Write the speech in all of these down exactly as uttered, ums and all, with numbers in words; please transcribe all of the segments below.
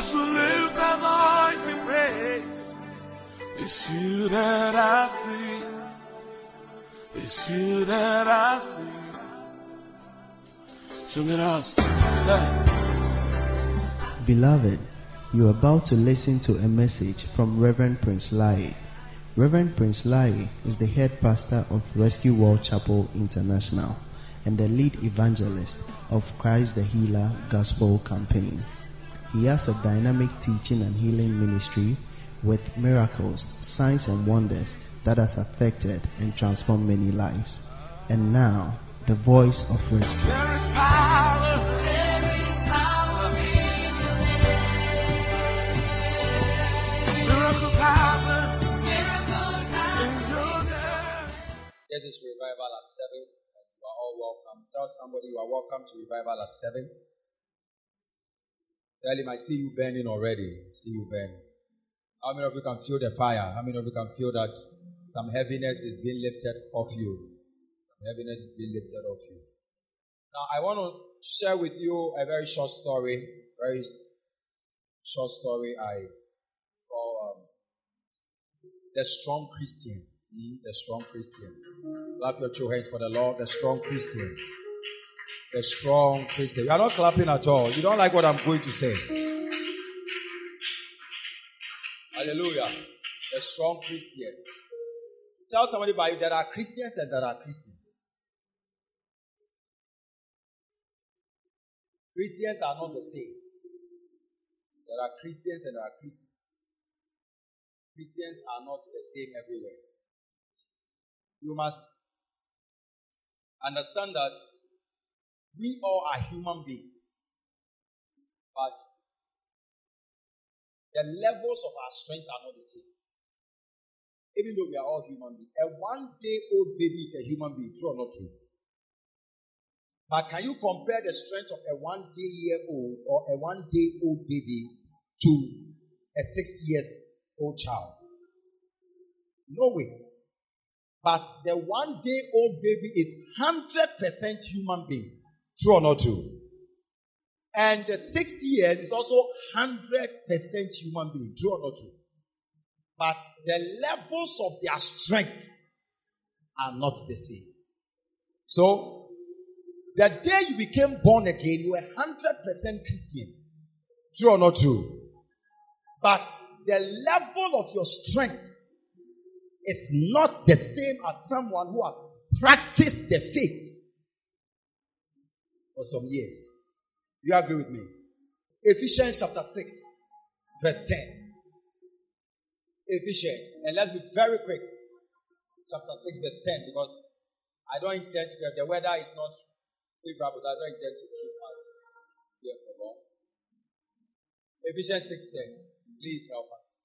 us will lift our voice in praise. It's you that I see. It's you that I see. Sing it out. Say. Beloved, you are about to listen to a message from Reverend Prince Lai. Reverend Prince Lai is the head pastor of Rescue World Chapel International and the lead evangelist of Christ the Healer Gospel Campaign. He has a dynamic teaching and healing ministry with miracles, signs and wonders that has affected and transformed many lives. And now, the voice of rescue. There is power. There is power in your name. Miracles happen. Miracles happen in your name. This is Revival at seven. You are all welcome. Tell somebody you are welcome to Revival at seven. Tell him, I see you burning already. I see you burning. How many of you can feel the fire? How many of you can feel that some heaviness is being lifted off you? Some heaviness is being lifted off you. Now, I want to share with you a very short story. Very short story I call um, The Strong Christian. Mm, the Strong Christian. Clap your two hands for the Lord. The Strong Christian. The Strong Christian. You are not clapping at all. You don't like what I'm going to say. Hallelujah. The Strong Christian. Tell somebody about you, there are Christians and there are Christians. Christians are not the same. There are Christians and there are Christians. Christians are not the same everywhere. You must understand that we all are human beings. But the levels of our strength are not the same. Even though we are all human beings. A one-day-old baby is a human being. True or not true? But can you compare the strength of a one-day-year-old or a one-day-old baby to a six-years-old child? No way. But the one-day-old baby is one hundred percent human being. True or not true? And the six years is also one hundred percent human being. True or not true? But the levels of their strength are not the same. So, the day you became born again, you were one hundred percent Christian. True or not true? But the level of your strength is not the same as someone who has practiced the faith for some years. You agree with me? Ephesians chapter six, verse ten. Ephesians. And let's be very quick. Chapter six, verse ten. Because I don't intend to, the weather is not favorable, so I don't intend to keep us here for long. Ephesians six ten. Please help us.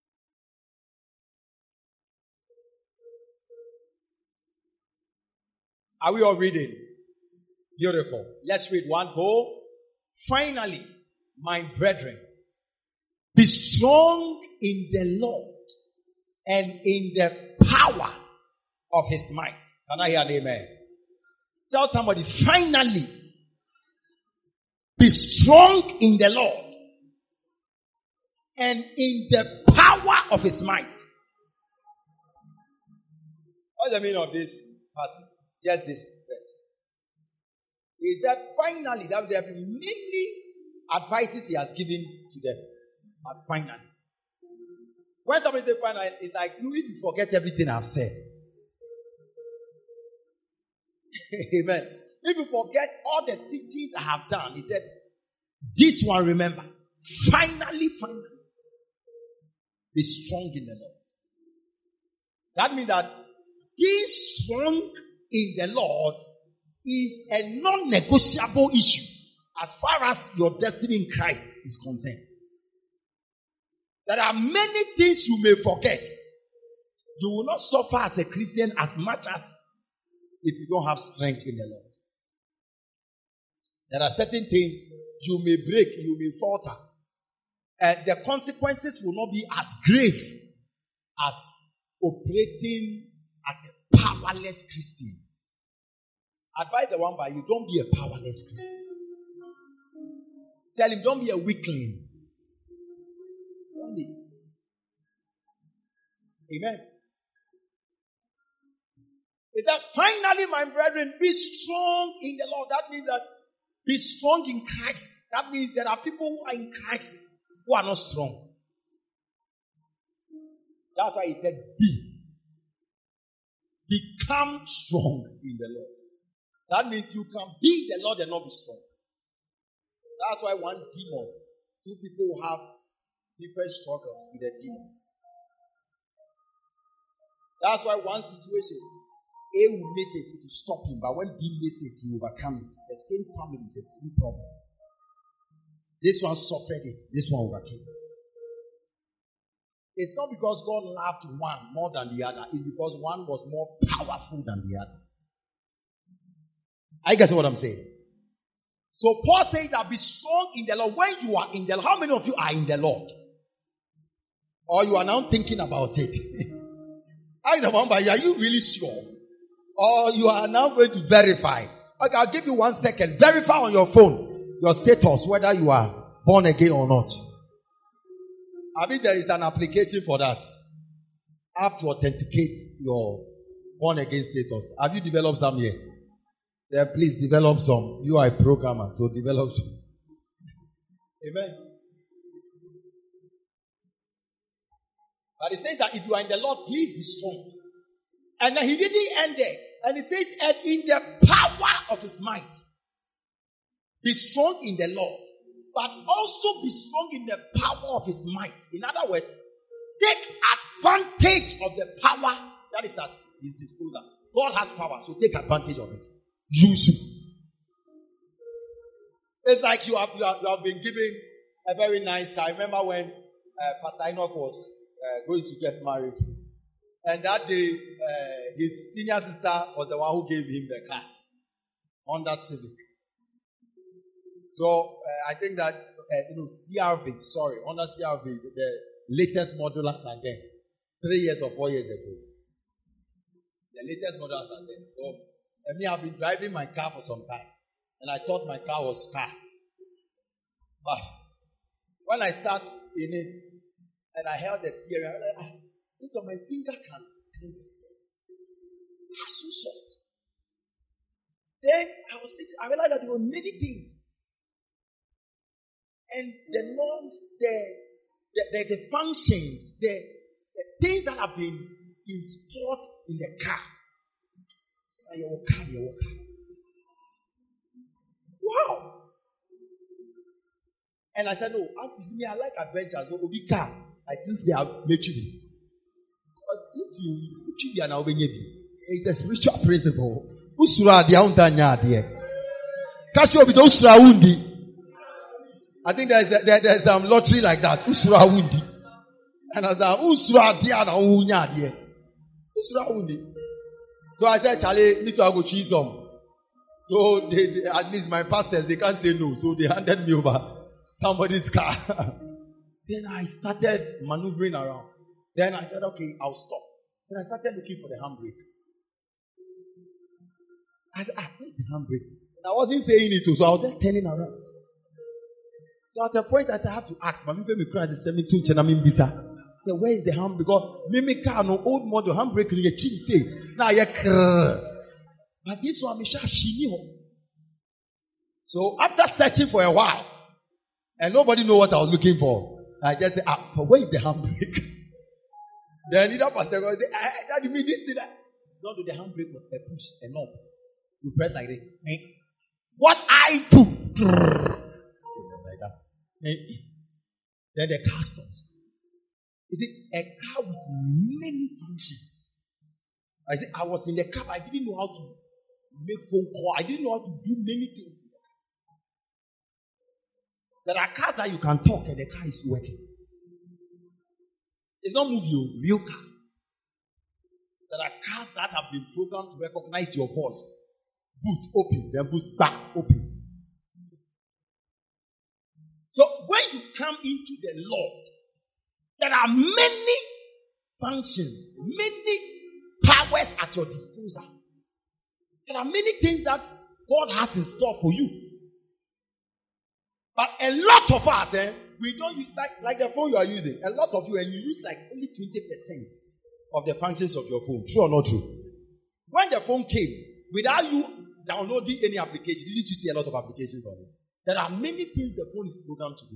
Are we all reading? Beautiful. Let's read one go. Finally, my brethren, be strong in the Lord and in the power of his might. Can I hear an amen? Tell somebody, finally, be strong in the Lord and in the power of his might. What's the meaning of this passage? Just this verse. He said, finally, that there have been many advices he has given to them. But finally. When somebody says finally, it's like you even forget everything I've said. Amen. If you forget all the teachings I have done, he said, this one remember. Finally, finally. Be strong in the Lord. That means that being strong in the Lord is a non-negotiable issue as far as your destiny in Christ is concerned. There are many things you may forget. You will not suffer as a Christian as much as if you don't have strength in the Lord. There are certain things you may break, you may falter. And the consequences will not be as grave as operating as a powerless Christian. Advise the one by you, don't be a powerless Christian. Tell him, don't be a weakling. Amen. Is that finally, my brethren, be strong in the Lord. That means that be strong in Christ. That means there are people who are in Christ who are not strong. That's why he said, be. Become strong in the Lord. That means you can be the Lord and not be strong. That's why one demon, two people have different struggles with a demon. That's why one situation, A will meet it, it will stop him. But when B meets it, he will overcome it. The same family, the same problem. This one suffered it, this one overcame. It's not because God loved one more than the other. It's because one was more powerful than the other. I guess what I'm saying. So Paul says that be strong in the Lord. When you are in the Lord, how many of you are in the Lord? Or you are now thinking about it? I don't know, but are you really sure? Or you are now going to verify? Okay, I'll give you one second. Verify on your phone your status, whether you are born again or not. I mean, there is an application for that. App to authenticate your born again status. Have you developed some yet? Then please develop some. You are a programmer, so develop some. Amen. But it says that if you are in the Lord, please be strong. And then he didn't end there. And it says, and in the power of his might. Be strong in the Lord. But also be strong in the power of his might. In other words, take advantage of the power that is at his disposal. God has power, so take advantage of it. Use it. It's like you have, you have, you have been given a very nice car. I remember when uh, Pastor Enoch was uh, going to get married. And that day, uh, his senior sister was the one who gave him the car. Honda Civic. So, uh, I think that, uh, you know, C R V, sorry, Honda C R V, the latest model are there. Three years or four years ago. The latest models are there. So, I mean, I've been driving my car for some time. And I thought my car was car. But when I sat in it, and I held the steering, I was like, ah, this on my finger can turn the steering. That's so soft. Then I was sitting, I realized that there were many things. And the norms, the, the, the, the functions, the, the things that have been installed in the car. Your car, your car. Wow. And I said, no, as you see me, I like adventures. So, Obi car, I still say I'll make you. Because if you put you there now, it's a spiritual principle. Usura dia untanya dia. Kasho bisa usura undi. I think there's a, there, there's some lottery like that. Usura undi. And I said, usura dia na unya dia. Usura undi. So I said, Charlie, need to go choose some. So they, they, at least my pastors, they can't say no. So they handed me over somebody's car. Then I started maneuvering around. Then I said, okay, I'll stop. Then I started looking for the handbrake. I said, ah, where's the handbrake? I wasn't saying it, so I was just turning around. So at a point, I said, I have to ask. My people cry the seventeen Chenamin Bisa. I said, where is the handbrake? Because Mimi car, no old model handbrake, you cheap say. Now you But this one, she knew. So after searching for a while, and nobody knew what I was looking for, I just said, ah, but where is the handbrake? Then the pastor goes, that mean this thing. Don't do the handbrake was a push, a knob. You press like this. Eh? What I do. Like that. Eh? Then the car stops. You see, a car with many functions. I said, I was in the car, I didn't know how to make phone call. I didn't know how to do many things. There are cars that you can talk and the car is working. It's not movie, real cars. There are cars that have been programmed to recognize your voice. Boot open, then boot back open. So when you come into the Lord, there are many functions, many powers at your disposal. There are many things that God has in store for you. But a lot of us, eh, we don't use, like, like the phone you are using. A lot of you, and you use like only twenty percent of the functions of your phone. True or not true? When the phone came, without you downloading any application, you need to see a lot of applications on it. There are many things the phone is programmed to do.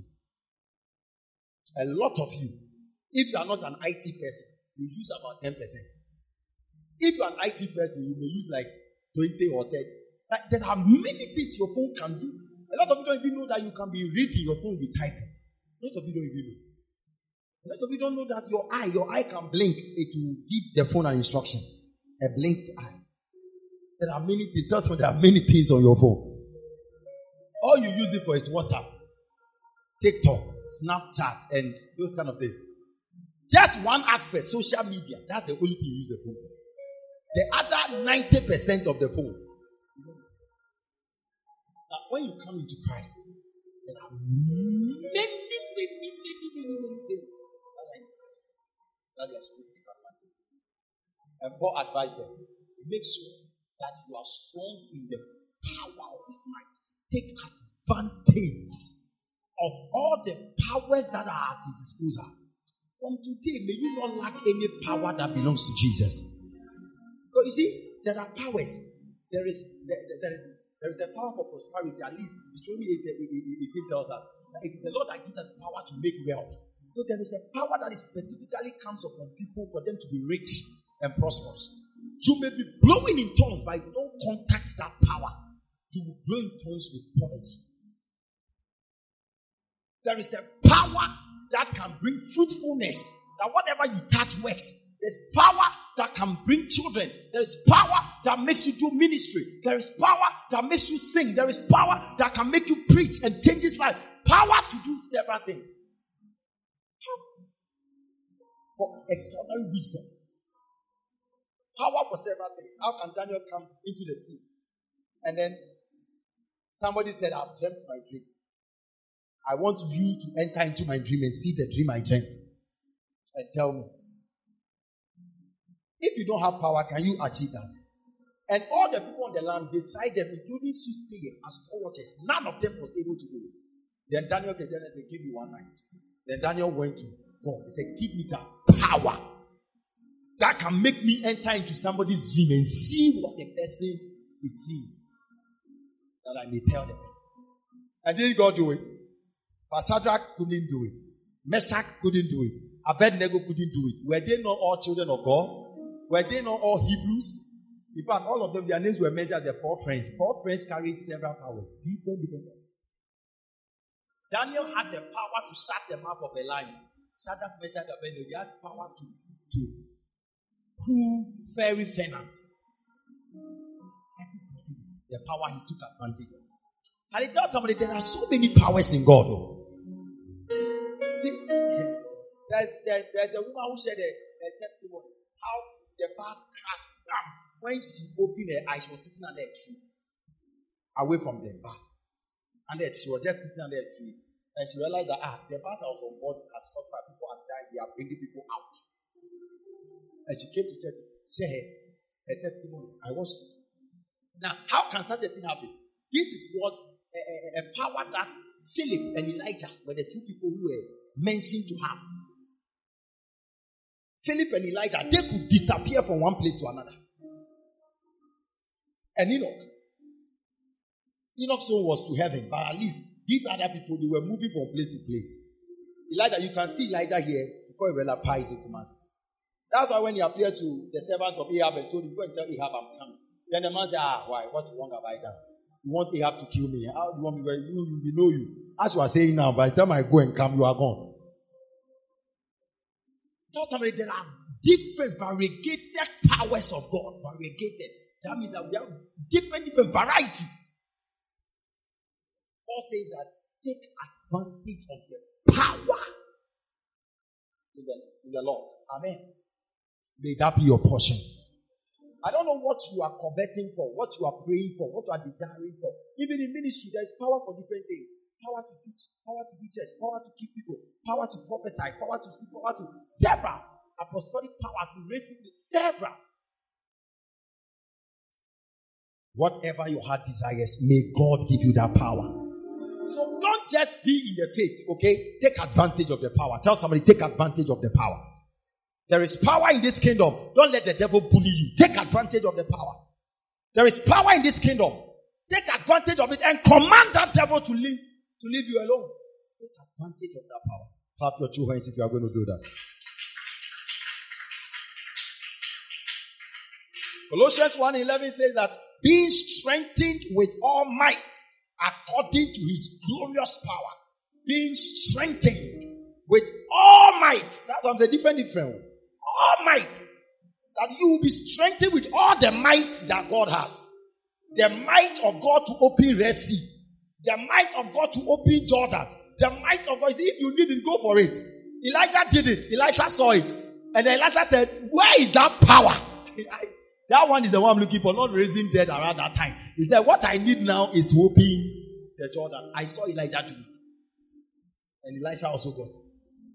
A lot of you, if you are not an I T person, you use about ten percent. If you are an I T person, you may use like twenty or thirty. Like, there are many things your phone can do. A lot of you don't even know that you can be reading your phone with typing. A lot of you don't even know. A lot of you don't know that your eye, your eye can blink. It will give the phone an instruction. A blinked eye. There are many things. Just when there are many things on your phone. All you use it for is WhatsApp, TikTok, Snapchat, and those kind of things. Just one aspect, social media. That's the only thing you use the phone for. The other ninety percent of the phone. Now, when you come into Christ, there are many, many, many, many, many, many things that are in Christ that you are supposed to take advantage of. And Paul advised them, make sure that you are strong in the power of his might. Take advantage of all the powers that are at his disposal. From today, may you not lack any power that belongs to Jesus. So you see, there are powers. There is there, there, there is a power for prosperity. At least Deuteronomy eighteen tells us that it is the Lord that gives us power to make wealth. So there is a power that is specifically comes upon people for them to be rich and prosperous. You may be blowing in tongues, but if you don't contact that power, you will blow in tongues with poverty. There is a power that can bring fruitfulness. That whatever you touch works. There's power that can bring children. There's power that makes you do ministry. There is power that makes you sing. There is power that can make you preach and change his life. Power to do several things. For extraordinary wisdom. Power for several things. How can Daniel come into the sea? And then somebody said, I've dreamt my dream. I want you to enter into my dream and see the dream I dreamt. And tell me. If you don't have power, can you achieve that? And all the people on the land, they tried them, including soothsayers, astrologers. None of them was able to do it. Then Daniel came and said, give me one night. Then Daniel went to God. He said, give me that power that can make me enter into somebody's dream and see what the person is seeing. That I may tell the person. And didn't God do it? But Shadrach couldn't do it. Meshach couldn't do it. Abednego couldn't do it. Were they not all children of God? Were they not all Hebrews? In fact, all of them, their names were mentioned as the four friends. Four friends carry several powers. Different, different powers. Daniel had the power to shut the mouth of a lion. Shadrach, Meshach, Abednego, they had power to, to cool fairy furnace. Everybody needs the power he took advantage of. And he tells somebody there are so many powers in God. Oh. See, there's, there, there's a woman who shared a, a testimony how the bus crashed. Bam. When she opened her eyes, she was sitting under a tree, away from the bus. And she was just sitting under a tree, and she realized that ah, the bus that was on board has caught fire. People have died. They are bringing people out. And she came to church to share her, her testimony. I watched it. Now, how can such a thing happen? This is what a, a, a power that Philip and Elijah were the two people who were mentioned to have. Philip and Elijah, they could disappear from one place to another. And Enoch. Enoch's soul was to heaven, but at least these other people, they were moving from place to place. Elijah, you can see Elijah here before he realized Pi is in command. That's why when he appeared to the servant of Ahab and told him, go and tell Ahab I'm coming. Then the man said, ah, why? What's wrong have I done? You want Ahab to kill me? How do you want me? Well, you, we know you. As you are saying now, by the time I go and come, you are gone. Tell somebody there are different variegated powers of God. Variegated. That means that we have different, different variety. Paul says that take advantage of the power in the, in the Lord. Amen. May that be your portion. I don't know what you are coveting for, what you are praying for, what you are desiring for. Even in ministry, there is power for different things. Power to teach, power to do church, power to keep people, power to prophesy, power to see, power to several. Apostolic power to raise people, several. Whatever your heart desires, may God give you that power. So don't just be in the faith, okay? Take advantage of the power. Tell somebody, take advantage of the power. There is power in this kingdom. Don't let the devil bully you. Take advantage of the power. There is power in this kingdom. Take advantage of it and command that devil to leave, to leave you alone. Take advantage of that power. Clap your two hands if you are going to do that. Colossians one eleven says that being strengthened with all might according to his glorious power. Being strengthened with all might. That's what I'm saying, different, different. All might. That you will be strengthened with all the might that God has. The might of God to open Red Sea. The might of God to open Jordan. The might of God. See, if you need it, go for it. Elijah did it. Elisha saw it. And then Elisha said, where is that power? That one is the one I'm looking for, not raising dead around that time. He said, what I need now is to open the Jordan. I saw Elijah do it. And Elisha also got it.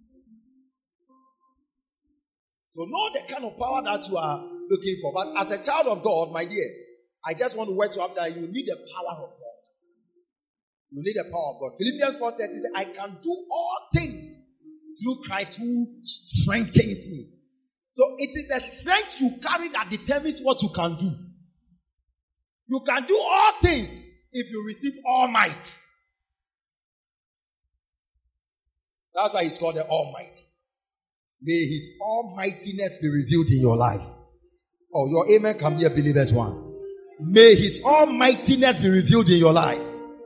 So know the kind of power that you are looking for. But as a child of God, my dear, I just want to wake you up that you need the power of God. You need the power of God. Philippians four thirty says, I can do all things through Christ who strengthens me. So it is the strength you carry that determines what you can do. You can do all things if you receive all might. That's why he's called the Almighty. May his almightiness be revealed in your life. Oh, your amen can be a believer's one. May his almightiness be revealed in your life.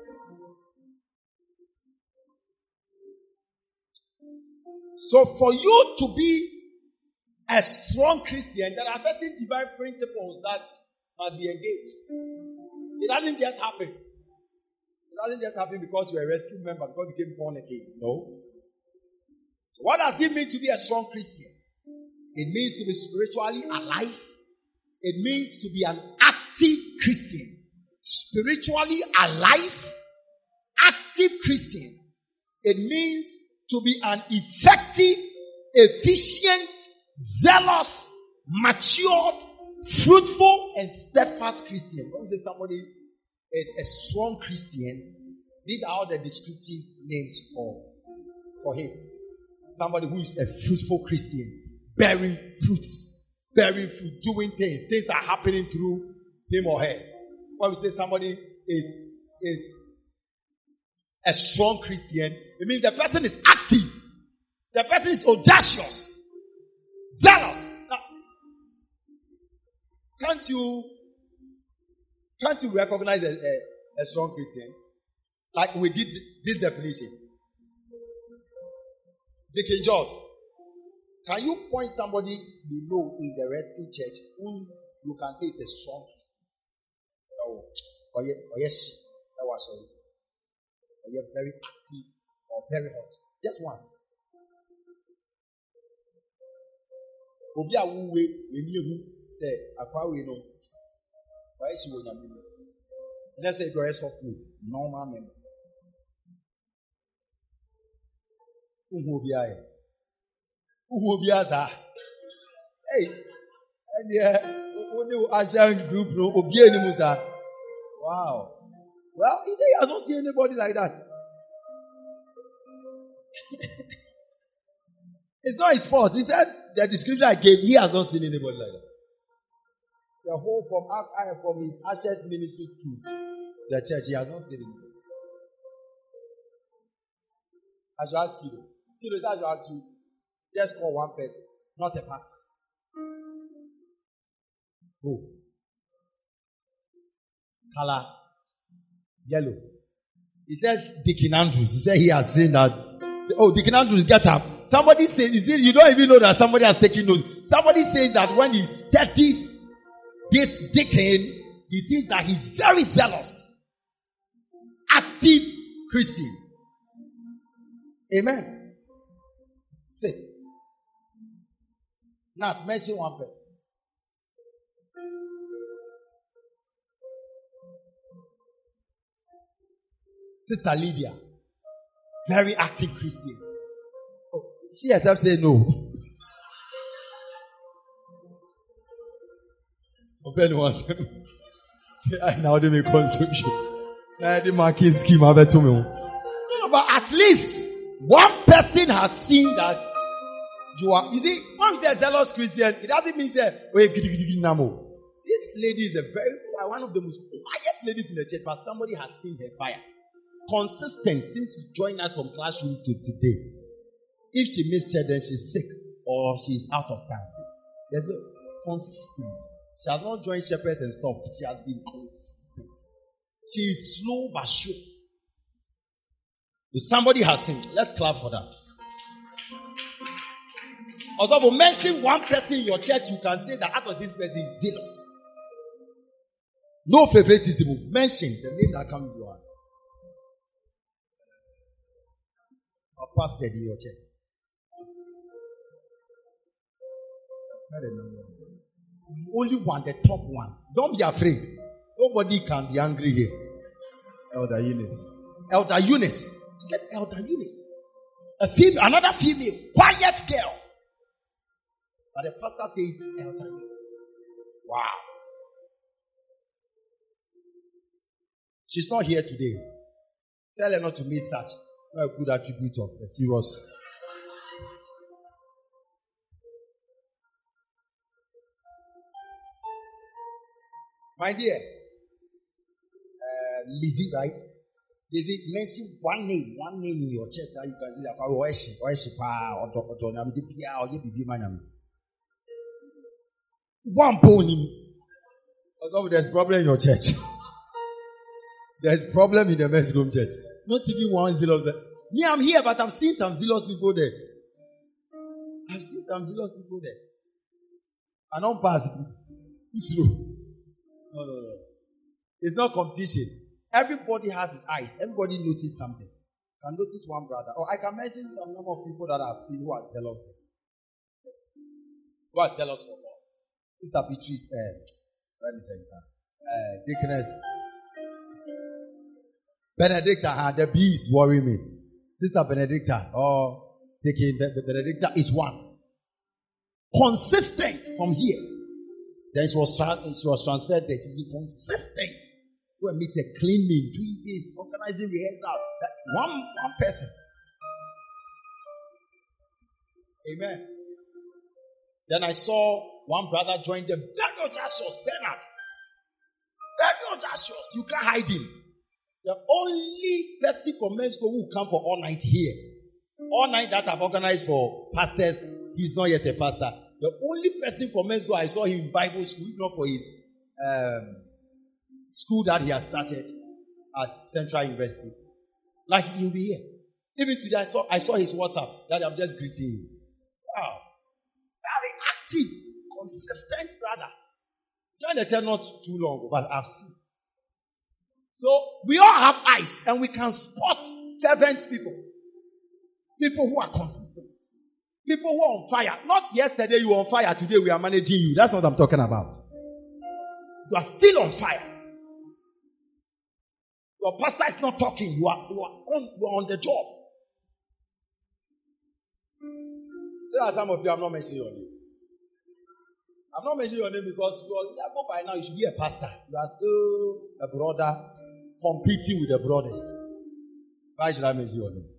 So for you to be a strong Christian, there are certain divine principles that must be engaged. It doesn't just happen. It doesn't just happen because you're a rescue member, because you became born again. No. So what does it mean to be a strong Christian? It means to be spiritually alive. It means to be an active Christian. Spiritually alive, active Christian. It means to be an effective, efficient, zealous, matured, fruitful, and steadfast Christian. When we say somebody is a strong Christian, these are all the descriptive names for, for him. Somebody who is a fruitful Christian, bearing fruits, bearing fruit, doing things. Things are happening through him or her. When we say somebody is, is a strong Christian, it means the person is active. The person is audacious, zealous. Now, can't you, can't you recognize a, a, a strong Christian? Like we did this definition. Deacon George, can you point somebody you know in the rescue church who you can say is a strong Christian? Oh, or yes, that was sorry. Or you're very active or very hot. Just one. Obi a wo we we ni hu say akwa we no. Why she wo nyame. Let's say go rest of you normal men. Uhu obi aye. Uhu obi asa. Hey. And yeah, only Asian group no obi enimu sa. Wow. Well, he said he has not seen anybody like that. It's not his fault. He said the description I gave, he has not seen anybody like that. The whole from from his Ashes ministry to the church, he has not seen anybody. I should ask you. Skido, I should ask you. Just call one person, not a pastor. Go. Color. Yellow. He says Deacon Andrews. He said he has seen that. Oh, Deacon Andrews, get up. Somebody says, you see, you don't even know that somebody has taken notes. Somebody says that when he studies this deacon, he sees that he's very zealous, active Christian. Amen. Sit. Nat, mention one person. Sister Lydia, very active Christian. Oh, she herself said no. Open one. Now they make consumption. The marking scheme have to me. No, but at least one person has seen that You are, you see, when you say a zealous Christian, it doesn't mean say, oh, gidi, gidi, gidi, namo. This lady is a very one of the most quiet ladies in the church, but somebody has seen her fire. Consistent since she joined us from classroom to today. If she missed church, then she's sick or she's out of time. There's a consistent. She has not joined shepherds and stuff. She has been consistent. She is slow but sure. If somebody has seen, let's clap for that. Also, if you mention one person in your church, you can say that out of this person is zealous. No favoritism. Mention the name that comes to your heart. Or pastor in your church. Only one, the top one. Don't be afraid. Nobody can be angry here. Elder Eunice. Elder Eunice. She said, Elder Eunice. A female, another female, quiet girl. But the pastor says, Elder Eunice. Wow. She's not here today. Tell her not to miss such. It's not a good attribute of a serious. My dear, uh, Lizzie, right? Lizzie, mention one name, one name in your church that you can see that. Oh, Oeshi, Oeshi, Pa, or Doctor Namidi Pia, or Yebibi Manam. One pony. Also, there's problem in your church. There's problem in the Mexican church. Not even one zealous. Me, I'm here, but I've seen some zealous people there. I've seen some zealous people there. I don't pass. Slow. No, no, no. It's not competition. Everybody has his eyes. Everybody notices something. You can notice one brother. Or I can mention some number of people that I've seen who are zealous. Yes. Who are zealous for God. Sister Beatrice, uh, what is it? Uh, Deaconess Benedicta, uh, the bee is worrying me. Sister Benedicta, oh, taking Benedicta is one. Consistent from here. Then she was, tra- she was transferred there. She's been consistent. Go and meet a cleaning, doing this, organizing rehearsal. That one, one person. Amen. Then I saw one brother join them. Very audacious, Bernard. Very audacious. You can't hide him. The only person from men's school who come for all night here. All night that I've organized for pastors, he's not yet a pastor. The only person from men's school I saw him in Bible school, if not for his um, school that he has started at Central University. Like he'll be here. Even today I saw I saw his WhatsApp that I'm just greeting you. Wow. Very active, consistent brother. Joined the church not too long, but I've seen. So we all have eyes and we can spot fervent people. People who are consistent. People who are on fire. Not yesterday you were on fire, today we are managing you. That's what I'm talking about. You are still on fire. Your pastor is not talking. You are, you are, on, you are on the job. There are some of you, I'm not mentioning your names. I'm not mentioning your name because your level by now, you should be a pastor. You are still a brother competing with the brothers. Why should I mention your name?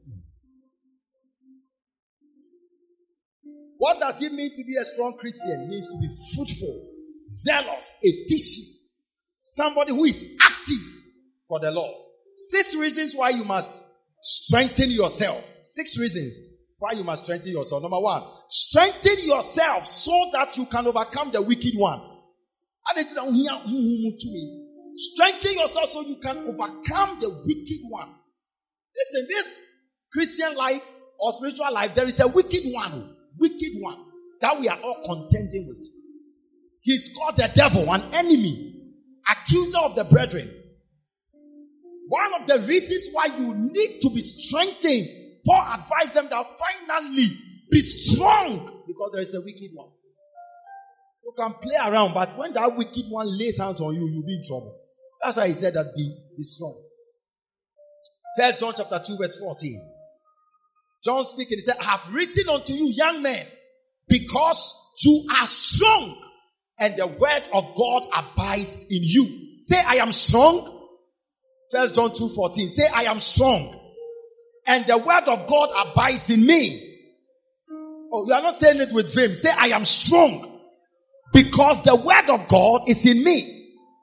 What does it mean to be a strong Christian? It means to be fruitful, zealous, efficient. Somebody who is active for the Lord. Six reasons why you must strengthen yourself. Six reasons why you must strengthen yourself. Number one, strengthen yourself so that you can overcome the wicked one. Strengthen yourself so you can overcome the wicked one. Listen, this Christian life or spiritual life, there is a wicked one. Wicked one that we are all contending with. He's called the devil, an enemy, accuser of the brethren. One of the reasons why you need to be strengthened, Paul advised them that finally be strong because there is a wicked one. You can play around, but when that wicked one lays hands on you, you'll be in trouble. That's why he said that be, be strong. First John chapter two verse fourteen. John speaking, he said, I have written unto you, young men, because you are strong, and the word of God abides in you. Say, I am strong. First John two fourteen. Say, I am strong, and the word of God abides in me. Oh, you are not saying it with vim. Say, I am strong because the word of God is in me.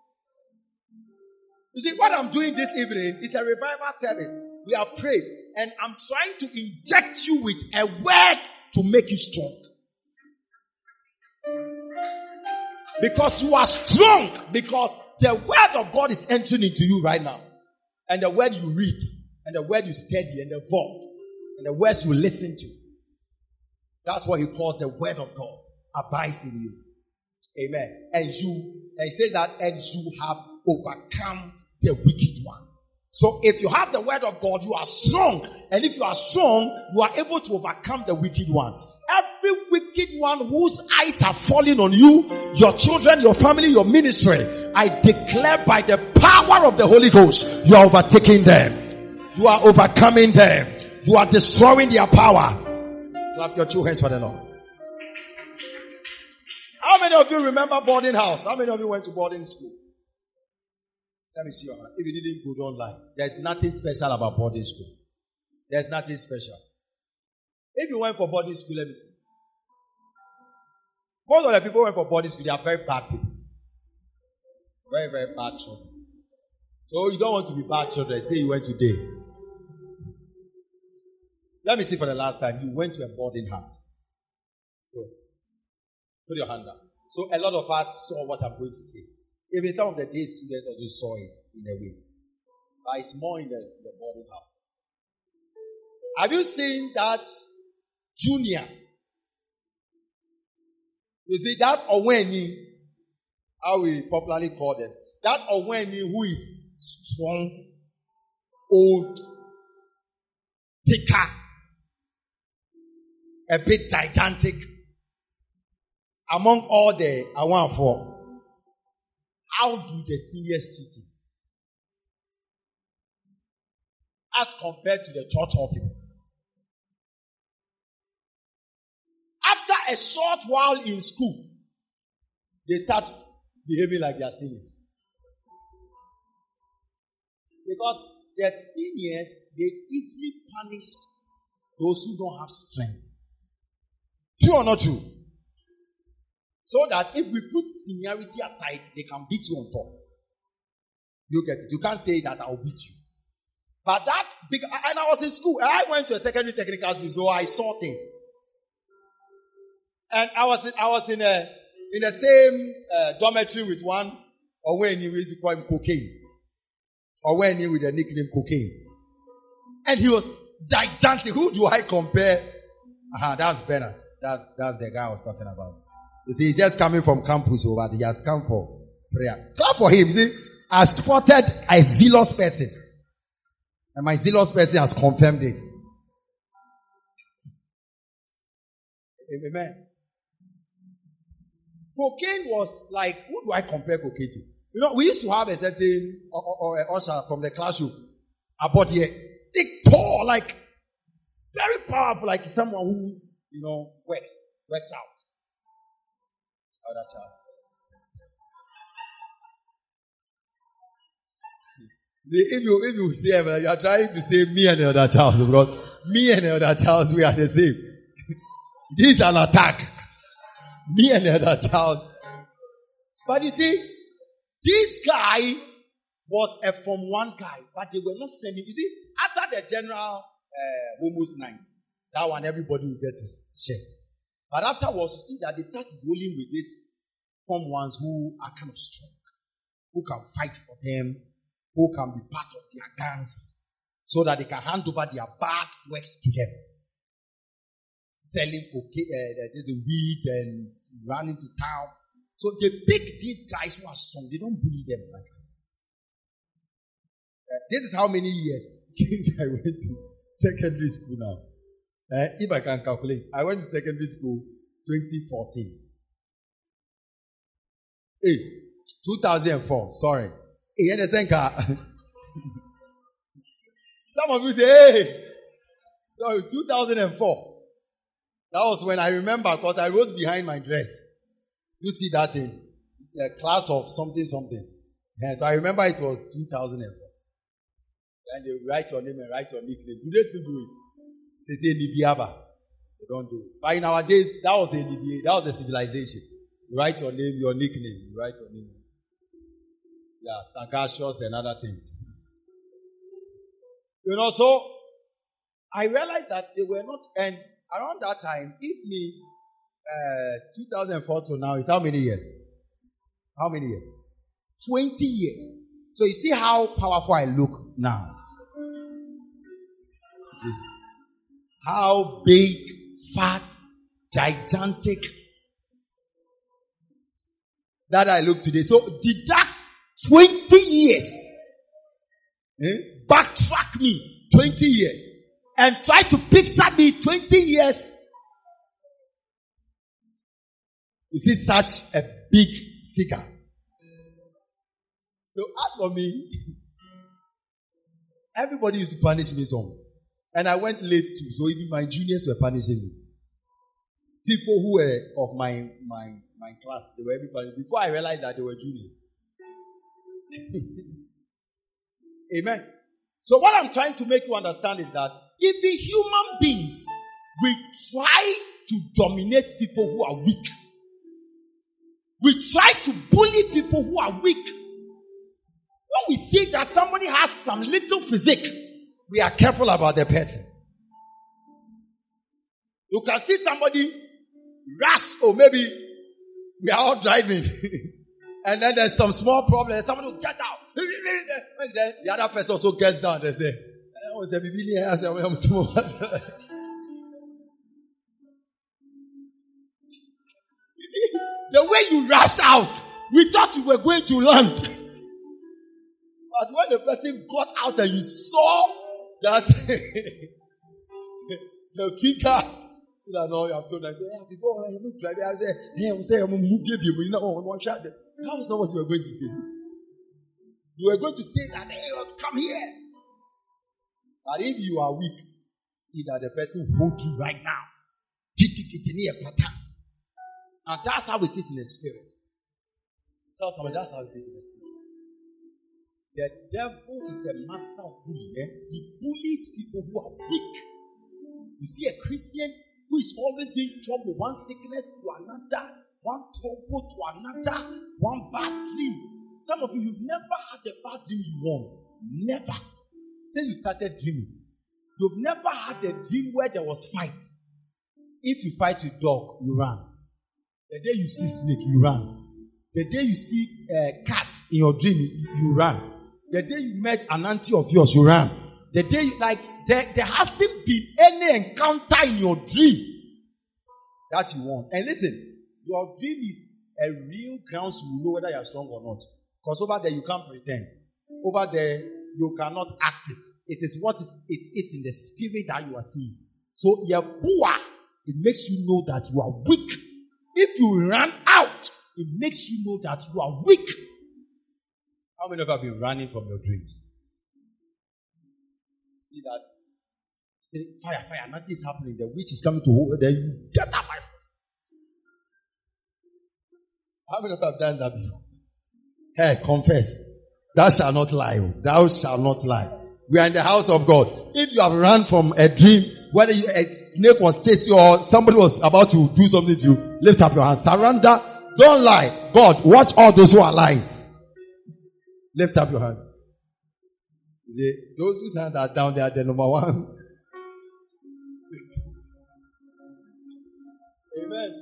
You see, what I'm doing this evening is a revival service. We have prayed and I'm trying to inject you with a word to make you strong. Because you are strong because the word of God is entering into you right now. And the word you read, and the word you study, and the vault, and the words you listen to. That's what he calls the word of God abides in you. Amen. And you, and he says that, and you have overcome the wicked one. So if you have the word of God, you are strong. And if you are strong, you are able to overcome the wicked one. Every wicked one whose eyes have fallen on you, your children, your family, your ministry, I declare by the power of the Holy Ghost, you are overtaking them. You are overcoming them. You are destroying their power. Clap your two hands for the Lord. How many of you remember boarding house? How many of you went to boarding school? Let me see your hand. If you didn't go, don't lie. There's nothing special about boarding school. There's nothing special. If you went for boarding school, let me see. Most of the people who went for boarding school, they are very bad people. Very, very bad children. So you don't want to be bad children. Say you went today. Let me see for the last time. You went to a boarding house. So, put your hand up. So a lot of us saw what I'm going to say. Even some of the day students also saw it in a way. But it's more in the, the boarding house. Have you seen that junior? You see that Oweni, how we popularly call them. That Oweni who is strong, old, thicker, a bit gigantic. Among all the Awanfo. How do the seniors treat him? As compared to the church hall people. After a short while in school, they start behaving like their seniors. Because their seniors, they easily punish those who don't have strength. True or not true? So that if we put seniority aside, they can beat you on top. You get it? You can't say that I'll beat you. But that big, and I was in school, and I went to a secondary technical school, so I saw things. And I was in, I was in a, in the same uh, dormitory with one, or when he used to call him cocaine. Or when he with the nickname cocaine. And he was gigantic. Who do I compare? Aha, that's better. That's, that's the guy I was talking about. You see, he's just coming from campus over. He has come for prayer. Clap for him. See, I spotted a zealous person. And my zealous person has confirmed it. Amen. Cocaine was like, who do I compare cocaine to? You know, we used to have a certain or, or, or a usher from the classroom about here. Big, tall, like very powerful, like someone who, you know, works, works out. Other child. If you if you say you are trying to say me and the other child, because me and the other child we are the same. This is an attack. Me and the other child. But you see, this guy was a from one guy, but they were not sending. You see, after the general uh, Homos night, that one everybody will get his share. But afterwards, you see that they start rolling with these form ones who are kind of strong, who can fight for them, who can be part of their gangs, so that they can hand over their bad works to them. Selling cocaine, uh, there's a weed and running to town. So they pick these guys who are strong. They don't bully them like this. Uh, this is how many years since I went to secondary school now. Uh, if I can calculate, I went to secondary school twenty fourteen. Hey, two thousand four, sorry. Hey, understand? Some of you say, hey, sorry, two thousand four. That was when I remember, because I wrote behind my dress. You see that in the class of something, something. Yeah, so I remember it was two thousand four. And they write your name and write your nickname. Do they still do it? They say Nibiaba. don't do it. But in our days, that was the that was the civilization. You write your name, your nickname. You write your name. Yeah, sagacious and other things. You know, so I realized that they were not, and around that time, if me, uh, two thousand four to now is how many years? How many years? twenty years. So you see how powerful I look now. See? How big, fat, gigantic that I look today. So deduct twenty years. Eh? Backtrack me twenty years. And try to picture me twenty years. You see such a big figure. So as for me, everybody used to punish me some. And I went late too, so even my juniors were punishing me. People who were of my my my class, they were everybody. Before I realized that they were juniors. Amen. So what I'm trying to make you understand is that even human beings, we try to dominate people who are weak. We try to bully people who are weak. When we see that somebody has some little physique, we are careful about the person. You can see somebody rush, or maybe we are all driving, and then there's some small problem. Somebody will get out. Then the other person also gets down. They say, you see, the way you rush out, we thought you were going to land. But when the person got out and you saw that the figure, you know, you have told them, I say, hey, before I am driving, I say, hey, I say, I'm going to move you, you know, one shot. That was not what you were going to say. You were going to say that, hey, come here. But if you are weak, see that the person holds you right now. And that's how it is in the spirit. Tell somebody that's how it is in the spirit. The devil is a master of bullying. Eh? He bullies people who are weak. You see a Christian who is always being troubled, one sickness to another, one trouble to another, one bad dream. Some of you, you've never had a bad dream you won. Never. Since you started dreaming. You've never had a dream where there was fight. If you fight with dog, you run. The day you see snake, you run. The day you see a cat in your dream, you run. The day you met an auntie of yours, you ran. The day, you, like, there, there hasn't been any encounter in your dream that you want. And listen, your dream is a real grounds you know whether you are strong or not. Because over there you can't pretend. Over there you cannot act it. It is what is it is in the spirit that you are seeing. So Yabua, it makes you know that you are weak. If you run out, it makes you know that you are weak. How many of you have been running from your dreams? See that? Say, fire, fire, nothing is happening. The witch is coming to hold. Then you get up by force. How many of you have done that before? Hey, confess. Thou shalt not lie. Thou shalt not lie. We are in the house of God. If you have run from a dream, whether you, a snake was chasing you or somebody was about to do something to you, lift up your hands. Surrender. Don't lie. God, watch all those who are lying. Lift up your hands. See, those whose hands are down, they are the number one. Amen.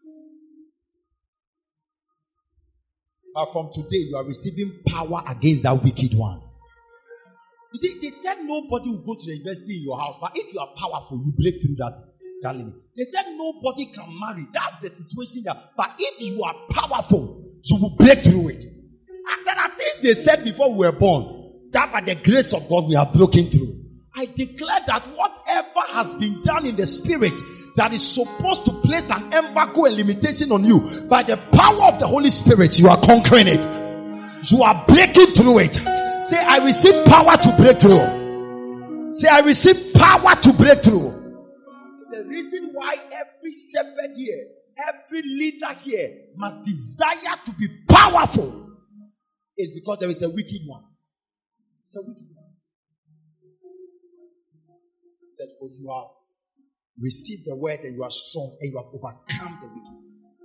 But from today, you are receiving power against that wicked one. You see, they said nobody will go to the university in your house, but if you are powerful, you break through that, that limit. They said nobody can marry. That's the situation there. But if you are powerful, you will break through it. And there are things they said before we were born, that by the grace of God we are broken through. I declare that whatever has been done in the spirit that is supposed to place an embargo and limitation on you, by the power of the Holy Spirit, you are conquering it. You are breaking through it. Say, I receive power to break through. Say, I receive power to break through. The reason why every shepherd here, every leader here must desire to be powerful is because there is a wicked one. It's a wicked one. He said, for you are, Receive the word and you are strong and you have overcome the wicked.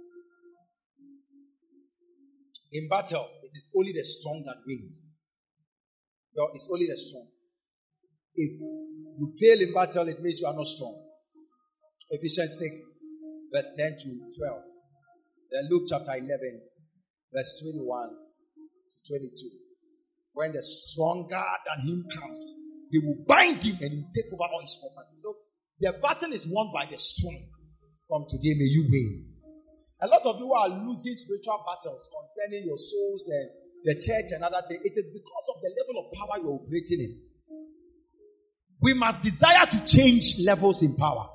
In battle, it is only the strong that wins. No, it's only the strong. If you fail in battle, it means you are not strong. Ephesians six, verse ten to twelve. Then Luke chapter eleven, verse twenty-one to twenty-two. When the stronger than him comes, he will bind him and he will take over all his property. So the battle is won by the strong. From today, may you win. A lot of you are losing spiritual battles concerning your souls and the church and other things. It is because of the level of power you're operating in. We must desire to change levels in power.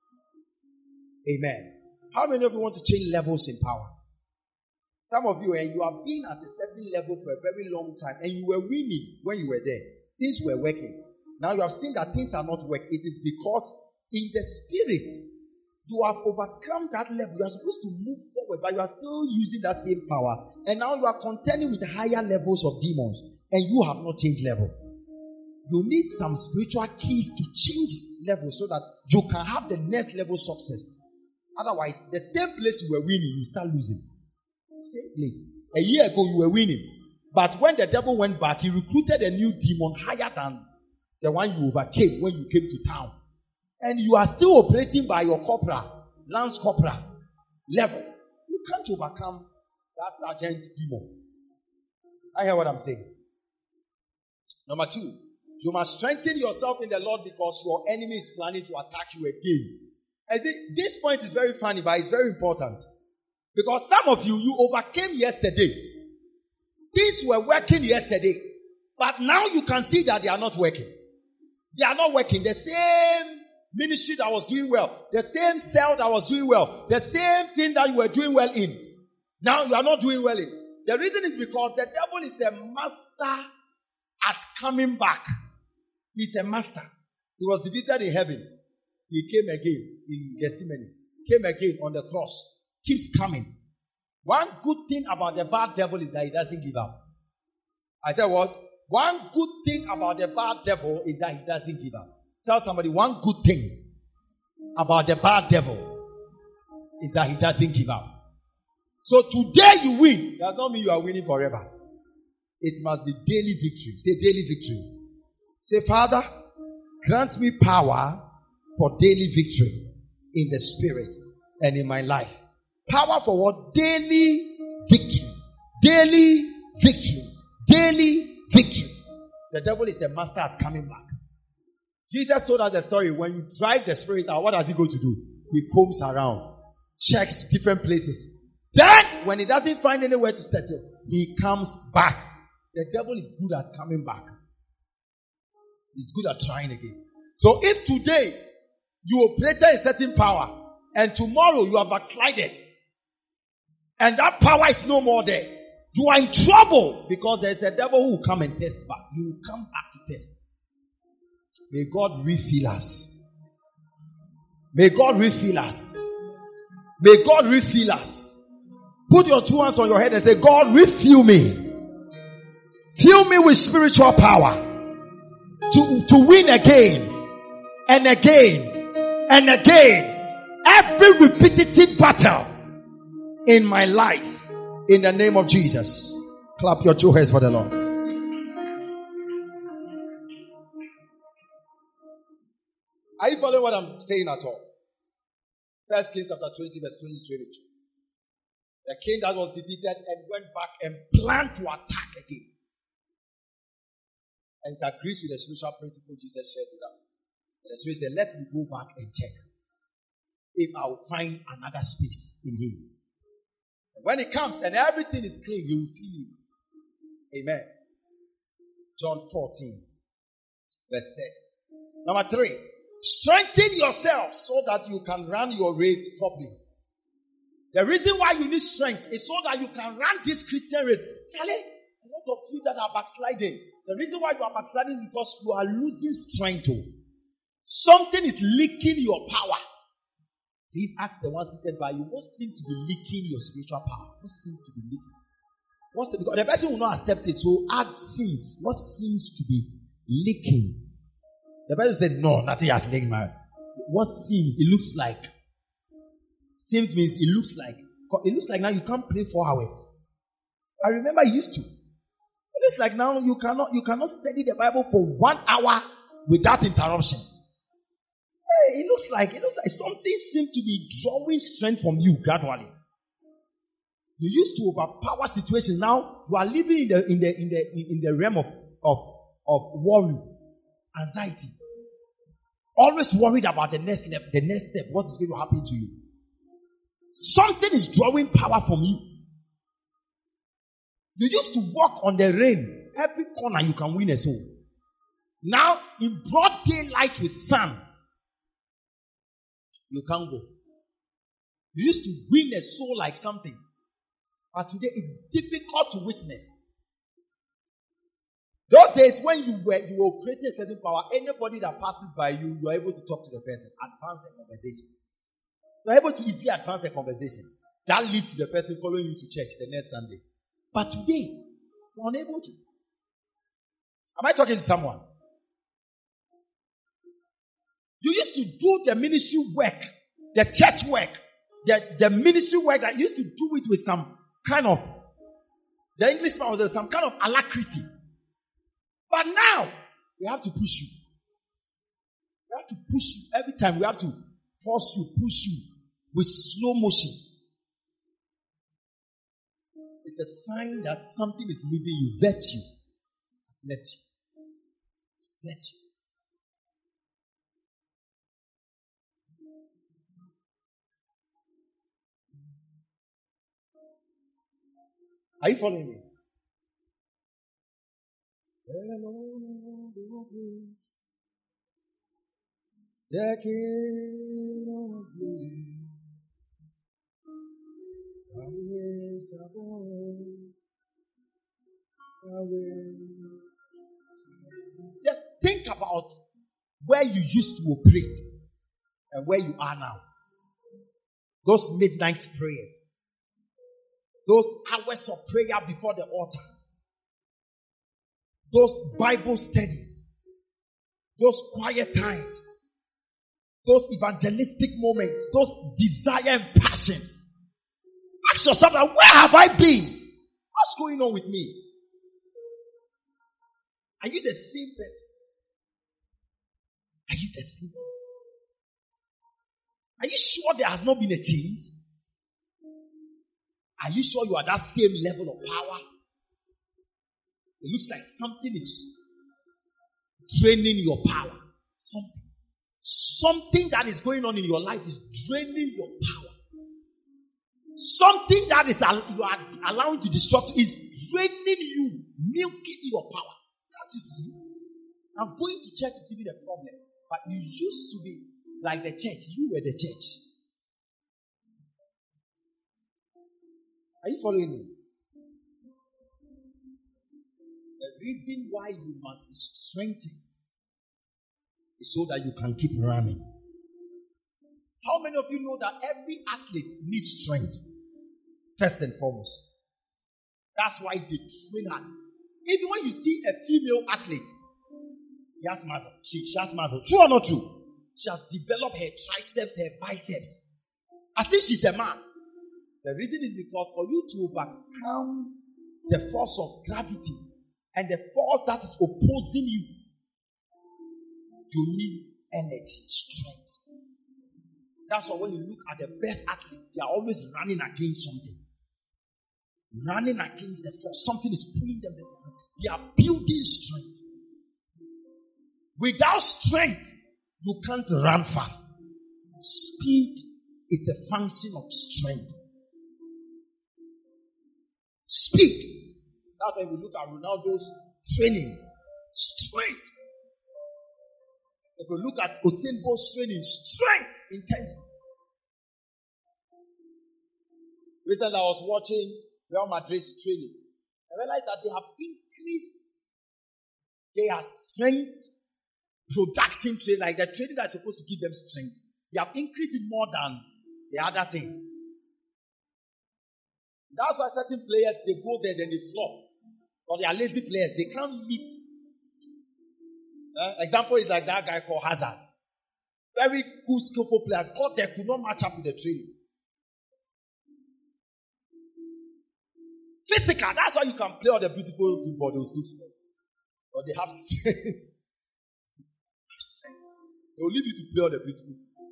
Amen. How many of you want to change levels in power? Some of you, and you have been at a certain level for a very long time, and you were winning when you were there. Things were working. Now you have seen that things are not working. It is because in the spirit, you have overcome that level. You are supposed to move forward, but you are still using that same power. And now you are contending with higher levels of demons, and you have not changed level. You need some spiritual keys to change level so that you can have the next level success. Otherwise, the same place you were winning, you start losing. Same place. A year ago, you were winning. But when the devil went back, he recruited a new demon higher than the one you overcame when you came to town. And you are still operating by your corporal, lance corporal level. You can't overcome that sergeant demon. I hear what I'm saying. Number two, you must strengthen yourself in the Lord because your enemy is planning to attack you again. I see, this point is very funny, but it's very important. Because some of you, you overcame yesterday. Things were working yesterday. But now you can see that they are not working. They are not working. The same ministry that was doing well, the same cell that was doing well, the same thing that you were doing well in, now you are not doing well in. The reason is because the devil is a master at coming back. He's a master. He was defeated in heaven. He came again in Gethsemane. Came again on the cross. Keeps coming. One good thing about the bad devil is that he doesn't give up. I said what? One good thing about the bad devil is that he doesn't give up. Tell somebody, one good thing about the bad devil is that he doesn't give up. So today you win does not mean you are winning forever. It must be daily victory. Say daily victory. Say, Father, grant me power for daily victory in the spirit and in my life. Power for what? Daily victory. Daily victory. Daily victory. The devil is a master at coming back. Jesus told us the story. When you drive the spirit out, what does he go to do? He combs around, checks different places. Then, when he doesn't find anywhere to settle, he comes back. The devil is good at coming back. He's good at trying again. So if today you operated a certain power and tomorrow you are backslided and that power is no more there, you are in trouble because there is a devil who will come and test back. You will come back to test. May God refill us. May God refill us. May God refill us. Put your two hands on your head and say, God, refill me. Fill me with spiritual power to, to win again and again and again every repetitive battle in my life in the name of Jesus. Clap your two hands for the Lord. Are you following what I'm saying at all? First Kings chapter twenty, verse twenty to twenty-two. The king that was defeated and went back and planned to attack again. And it agrees with the spiritual principle Jesus shared with us. And the Spirit said, let me go back and check if I will find another space in him. And when he comes and everything is clean, he will feel you. Amen. John fourteen, verse thirty. Number three. Strengthen yourself so that you can run your race properly. The reason why you need strength is so that you can run this Christian race. Charlie, a lot of you that are backsliding. The reason why you are backsliding is because you are losing strength. Something is leaking your power. Please ask the one seated by you, what seems to be leaking your spiritual power? What seems to be leaking? What's the, because the person will not accept it. So add sins. What seems to be leaking? The person said, no, nothing has leaked, man. what seems, it looks like. Seems means it looks like. It looks like now you can't pray four hours. I remember I used to. It looks like now you cannot you cannot study the Bible for one hour without interruption. Hey, it looks like it looks like something seems to be drawing strength from you gradually. You used to overpower situations. Now you are living in the in the in the in the realm of of of worry, anxiety. Always worried about the next step, the next step, what is going to happen to you. Something is drawing power from you. You used to walk on the rain. Every corner you can win a soul. Now, in broad daylight with sun, you can't go. You used to win a soul like something. But today it's difficult to witness. Those days when you were you were creating a certain power, anybody that passes by you, you are able to talk to the person, advance a conversation. You are able to easily advance a conversation. That leads to the person following you to church the next Sunday. But today, you are unable to. Am I talking to someone? You used to do the ministry work, the church work, the, the ministry work that you used to do it with some kind of, the Englishman was there, some kind of alacrity. But now, we have to push you. We have to push you. Every time we have to force you, push you with slow motion. It's a sign that something is leaving you. Virtue has left you. Virtue. Are you following me? The King of Glory. Just think about where you used to operate and where you are now. Those midnight prayers. Those hours of prayer before the altar. Those Bible studies. Those quiet times. Those evangelistic moments. Those desire and passion. Ask yourself, where have I been? What's going on with me? Are you the same person? Are you the same person? Are you sure there has not been a change? Are you sure you are that same level of power? It looks like something is draining your power. Something. Something that is going on in your life is draining your power. Something that is you are allowing to destruct is draining you, milking your power. Can't you see? Now going to church is even a problem. But you used to be like the church. You were the church. Are you following me? The reason why you must be strengthened is so that you can keep running. How many of you know that every athlete needs strength? First and foremost. That's why they train hard. Even when you see a female athlete, she has muscle. She, she has muscle. True or not true? She has developed her triceps, her biceps. As if she's a man. The reason is because for you to overcome the force of gravity and the force that is opposing you, you need energy, strength. That's why when you look at the best athletes, they are always running against something. Running against the force. Something is pulling them down. They are building strength. Without strength, you can't run fast. Speed is a function of strength. Speed. That's why we look at Ronaldo's training. Strength. If you look at Usain Bolt's training, strength, intensity. Recently, I was watching Real Madrid's training. I realized that they have increased their strength production training, like the training that is supposed to give them strength. They have increased it more than the other things. That's why certain players, they go there, then they flop. Because they are lazy players. They can't meet. Uh, example is like that guy called Hazard. Very cool, skillful player. God there could not match up with the training. Physical, that's why you can play all the beautiful football, those two small. But they have strength. strength. They will leave you to play all the beautiful football.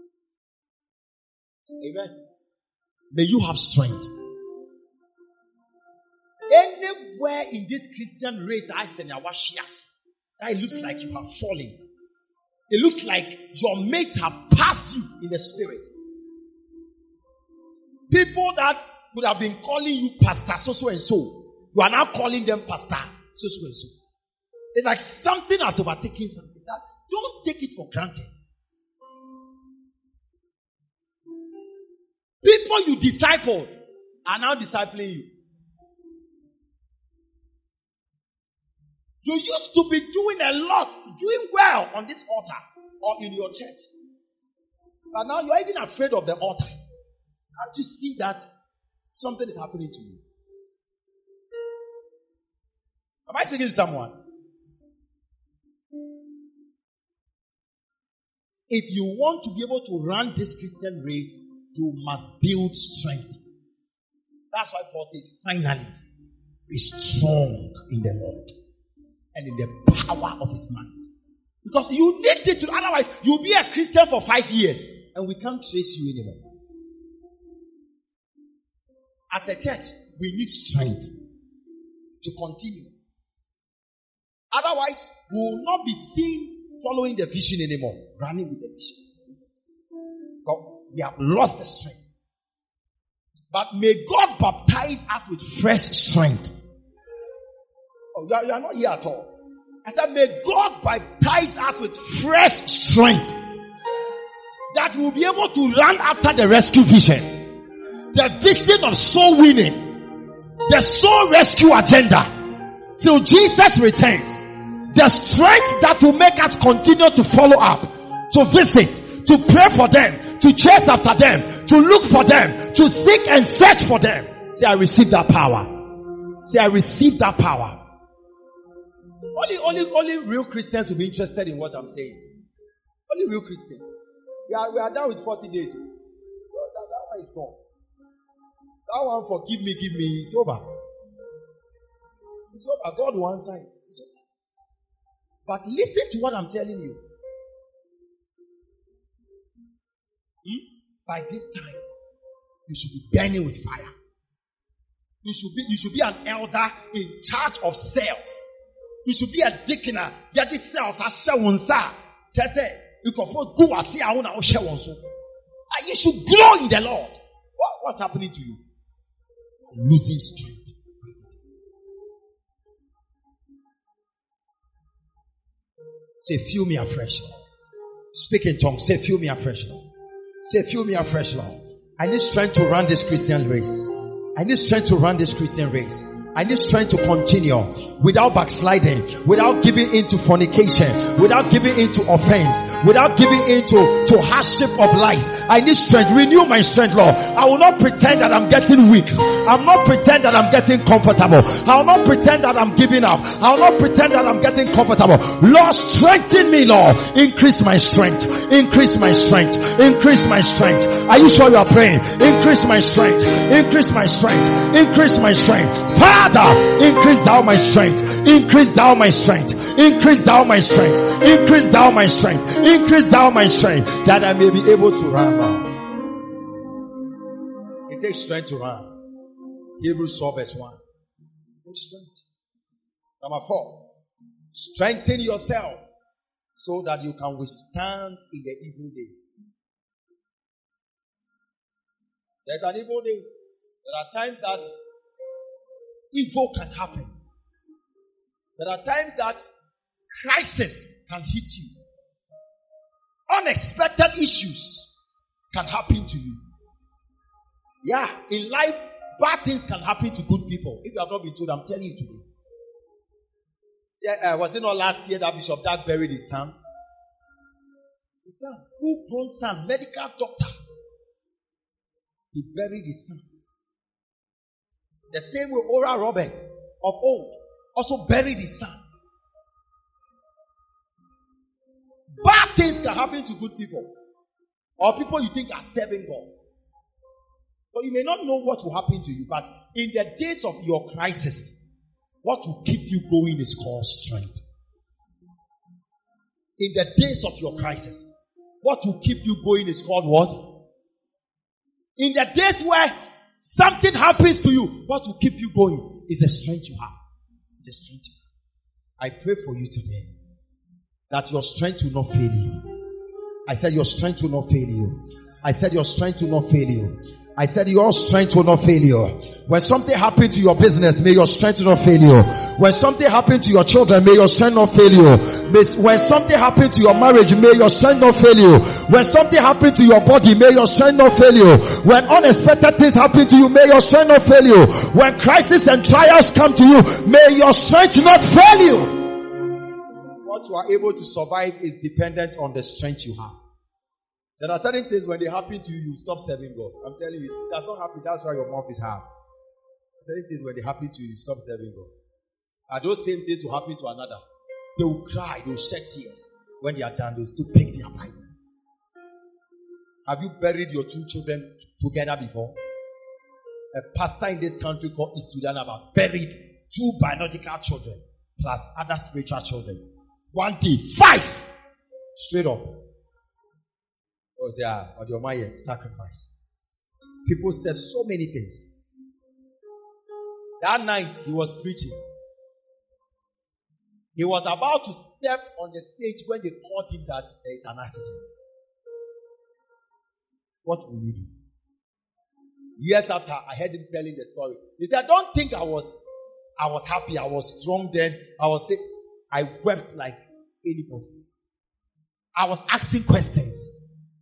Amen. May you have strength. Anywhere in this Christian race, I say, that it looks like you have fallen. It looks like your mates have passed you in the spirit. People that could have been calling you pastor so so and so, you are now calling them pastor so so and so. It's like something has overtaken something. That don't take it for granted. People you discipled are now discipling you. You used to be doing a lot, doing well on this altar or in your church. But now you're even afraid of the altar. Can't you see that something is happening to you? Am I speaking to someone? If you want to be able to run this Christian race, you must build strength. That's why Paul says, finally, be strong in the Lord and in the power of his might. Because you need it to, otherwise you'll be a Christian for five years and we can't trace you anymore. As a church, we need strength to continue. Otherwise, we will not be seen following the vision anymore, running with the vision. God, we have lost the strength. But may God baptize us with fresh strength. Oh, you are, you are not here at all. I said, may God baptize us with fresh strength. That we will be able to run after the rescue vision. The vision of soul winning. The soul rescue agenda. Till Jesus returns. The strength that will make us continue to follow up. To visit. To pray for them. To chase after them. To look for them. To seek and search for them. Say, I receive that power. Say, I receive that power. Only, only, only real Christians will be interested in what I'm saying. Only real Christians. We are, we are done with forty days. That, that one is gone. That one for give me, give me, it's over. It's over. God will answer it. It's over. But listen to what I'm telling you. Hmm? By this time, you should be burning with fire. You should be, you should be an elder in charge of cells. You should be a deacon. Get these cells are showing, sir. Just say, you can put go and see how now show on so. You should grow in the Lord. What, what's happening to you? You're losing strength. Say, fill me afresh, Lord. Speak in tongues. Say, fill me afresh, Lord. Say, fill me afresh, Lord. I need strength to run this Christian race. I need strength to run this Christian race. I need strength to continue without backsliding, without giving into fornication, without giving into offense, without giving into to hardship of life. I need strength. Renew my strength, Lord. I will not pretend that I'm getting weak. I will not pretend that I'm getting comfortable. I will not pretend that I'm giving up. I will not pretend that I'm getting comfortable. Lord, strengthen me, Lord. Increase my strength. Increase my strength. Increase my strength. Are you sure you are praying? Increase my strength. Increase my strength. Increase my strength. Father, increase thou my strength. Increase thou my strength. Increase thou my strength. Increase thou my strength. Increase thou my strength. That I may be able to run. It takes strength to run. Hebrews twelve verse one. It takes strength. Number four. Strengthen yourself so that you can withstand in the evil day. There's an evil day. There are times that evil can happen. There are times that crisis can hit you. Unexpected issues can happen to you. Yeah, in life, bad things can happen to good people. If you have not been told, I'm telling you today. Yeah, uh, was it not last year that Bishop Dag buried his son? His son, full-grown son, medical doctor. He buried his son. The same way Oral Roberts of old also buried his son. Bad things can happen to good people. Or people you think are serving God. But you may not know what will happen to you. But in the days of your crisis, what will keep you going is called strength. In the days of your crisis, what will keep you going is called what? In the days where something happens to you, what will keep you going is the strength you have. It's the strength you have. I pray for you today that your strength will not fail you. I said your strength will not fail you. I said your strength will not fail you. I said your strength will not fail you. When something happened to your business, may your strength not fail you. When something happened to your children, may your strength not fail you. When something happened to your marriage, may your strength not fail you. When something happened to your body, may your strength not fail you. When unexpected things happen to you, may your strength not fail you. When crisis and trials come to you, may your strength not fail you. What you are able to survive is dependent on the strength you have. There are certain things when they happen to you, you stop serving God. I'm telling you, it does not happen. That's why your mouth is hard. Certain things when they happen to you, you stop serving God. And those same things will happen to another. They will cry, they will shed tears. When they are done, they will still pick their Bible. Have you buried your two children t- together before? A pastor in this country called Istudanaba buried two biological children plus other spiritual children. One day, five! Straight up. Oh, yeah, or your mind sacrifice. People said so many things. That night he was preaching. He was about to step on the stage when they called him that there is an accident. What will you do? Years after, I heard him telling the story. He said, I don't think I was I was happy. I was strong then. I was sick. I wept like anybody. I was asking questions.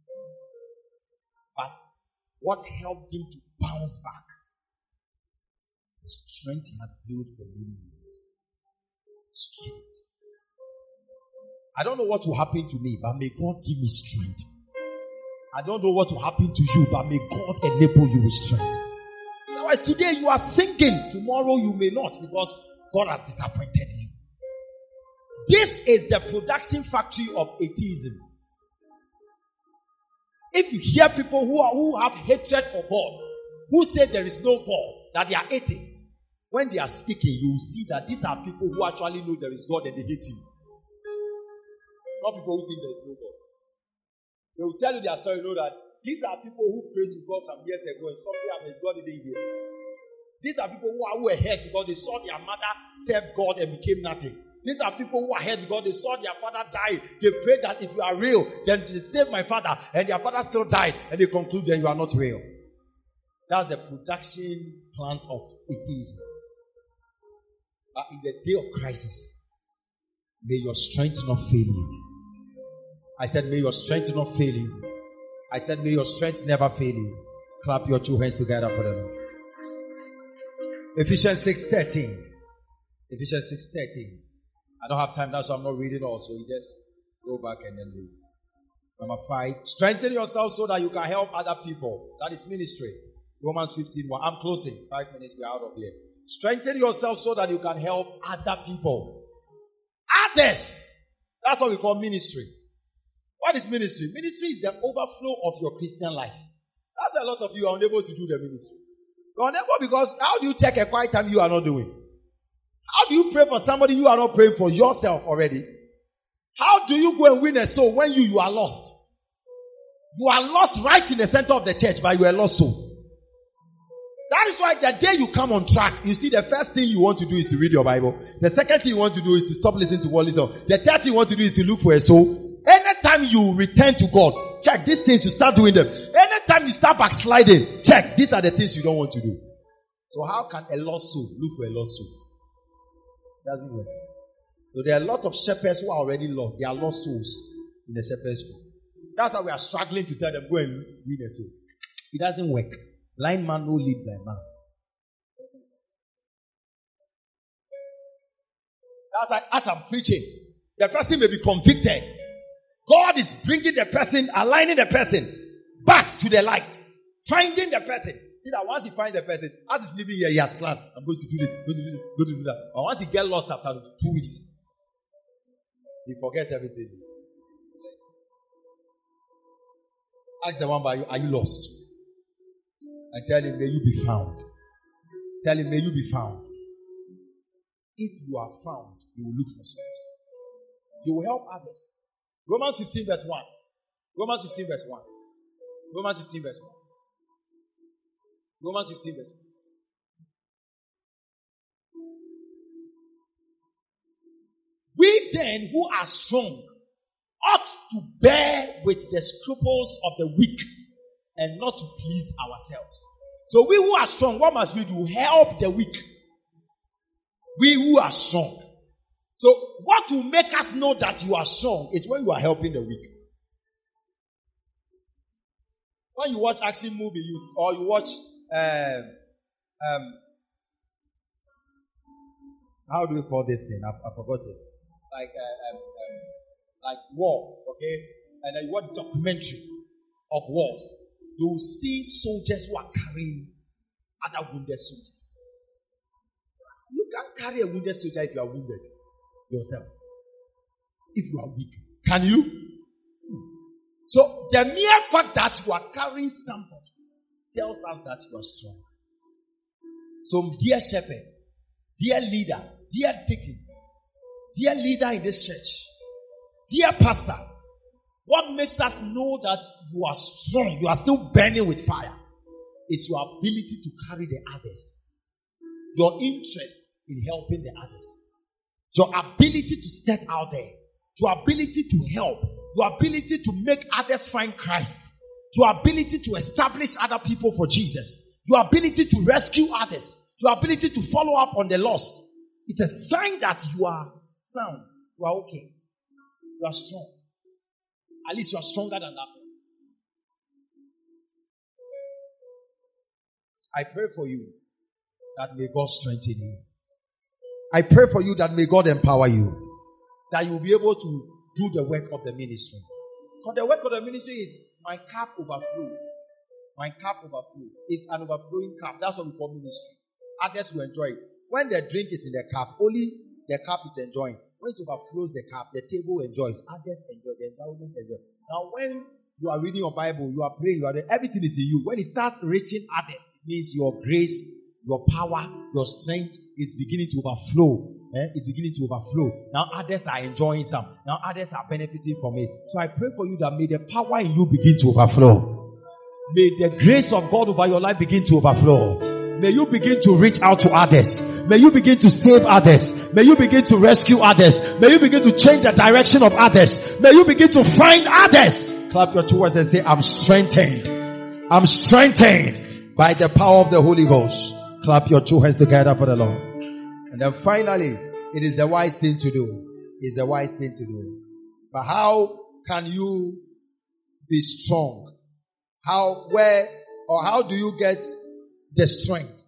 But what helped him to bounce back is the strength he has built for many years. Strength. I don't know what will happen to me, but may God give me strength. I don't know what will happen to you, but may God enable you with strength. Otherwise, today you are singing, tomorrow you may not, because God has disappointed you. This is the production factory of atheism. If you hear people who are who have hatred for God, who say there is no God, that they are atheists, when they are speaking, you will see that these are people who actually know there is God and they hate Him. Not people who think there is no God. They will tell you their story, you know that these are people who prayed to God some years ago and something happened, God didn't hear. These are people who are who were hurt because they saw their mother serve God and became nothing. These are people who are hurt because they saw their father die. They prayed that if you are real, then they save my father, and their father still died, and they conclude that you are not real. That's the production plant of atheism. But in the day of crisis, may your strength not fail you. I said, may your strength not fail you. I said, may your strength never fail you. Clap your two hands together for them. Ephesians six thirteen. Ephesians six thirteen. I don't have time now, so I'm not reading all. So you just go back and then read. Number five. Strengthen yourself so that you can help other people. That is ministry. Romans fifteen one. I'm closing. Five minutes, we're out of here. Strengthen yourself so that you can help other people. Others. That's what we call ministry. What is ministry? Ministry is the overflow of your Christian life. That's why a lot of you are unable to do the ministry. You're unable because how do you check a quiet time you are not doing? How do you pray for somebody you are not praying for yourself already? How do you go and win a soul when you, you are lost? You are lost right in the center of the church, but you are lost soul. That is why the day you come on track, you see the first thing you want to do is to read your Bible. The second thing you want to do is to stop listening to worldly song. The third thing you want to do is to look for a soul. Anytime you return to God, check these things, you start doing them. Anytime you start backsliding, check these are the things you don't want to do. So how can a lost soul look for a lost soul? It doesn't work. So there are a lot of shepherds who are already lost. They are lost souls in the shepherd's school. That's why we are struggling to tell them, go and win a soul. It doesn't work. Blind man no lead blind man. That's why as I'm preaching, the person may be convicted. God is bringing the person, aligning the person back to the light. Finding the person. See that once he finds the person, as he's living here, he has planned. I'm going to do this, going to do this, going to do that. But once he gets lost after two weeks, he forgets everything. Ask the one by you, are you lost? And tell him, may you be found. Tell him, may you be found. If you are found, you will look for souls. You will help others. Romans fifteen verse one. Romans fifteen verse one. Romans fifteen verse one. Romans fifteen verse one. We then who are strong ought to bear with the scruples of the weak and not to please ourselves. So we who are strong, what must we do? Help the weak. We who are strong. So what will make us know that you are strong is when you are helping the weak. When you watch action movie, you, or you watch um, um, how do we call this thing? I, I forgot it. Like uh, um, um, like war, okay? And then you watch documentary of wars. You will see soldiers who are carrying other wounded soldiers. You can't carry a wounded soldier if you are wounded yourself. If you are weak. Can you? So the mere fact that you are carrying somebody tells us that you are strong. So dear shepherd, dear leader, dear deacon, dear leader in this church, dear pastor, what makes us know that you are strong, you are still burning with fire, is your ability to carry the others. Your interest in helping the others. Your ability to step out there. Your ability to help. Your ability to make others find Christ. Your ability to establish other people for Jesus. Your ability to rescue others. Your ability to follow up on the lost. It's a sign that you are sound. You are okay. You are strong. At least you are stronger than that person. I pray for you that may God strengthen you. I pray for you that may God empower you. That you will be able to do the work of the ministry. Because the work of the ministry is my cup overflow. My cup overflow. It's an overflowing cup. That's what we call ministry. Others will enjoy it. When the drink is in the cup, only the cup is enjoying. When it overflows the cup, the table enjoys. Others enjoy. The environment enjoys. Now when you are reading your Bible, you are praying, you are there, everything is in you. When it starts reaching others, it means your grace, your power, your strength is beginning to overflow. Eh? It's beginning to overflow. Now others are enjoying some. Now others are benefiting from it. So I pray for you that may the power in you begin to overflow. May the grace of God over your life begin to overflow. May you begin to reach out to others. May you begin to save others. May you begin to rescue others. May you begin to change the direction of others. May you begin to find others. Clap your two hands and say, I'm strengthened. I'm strengthened by the power of the Holy Ghost. Clap your two hands together for the Lord. And then finally, it is the wise thing to do. It's the wise thing to do. But how can you be strong? How, where, or how do you get the strength?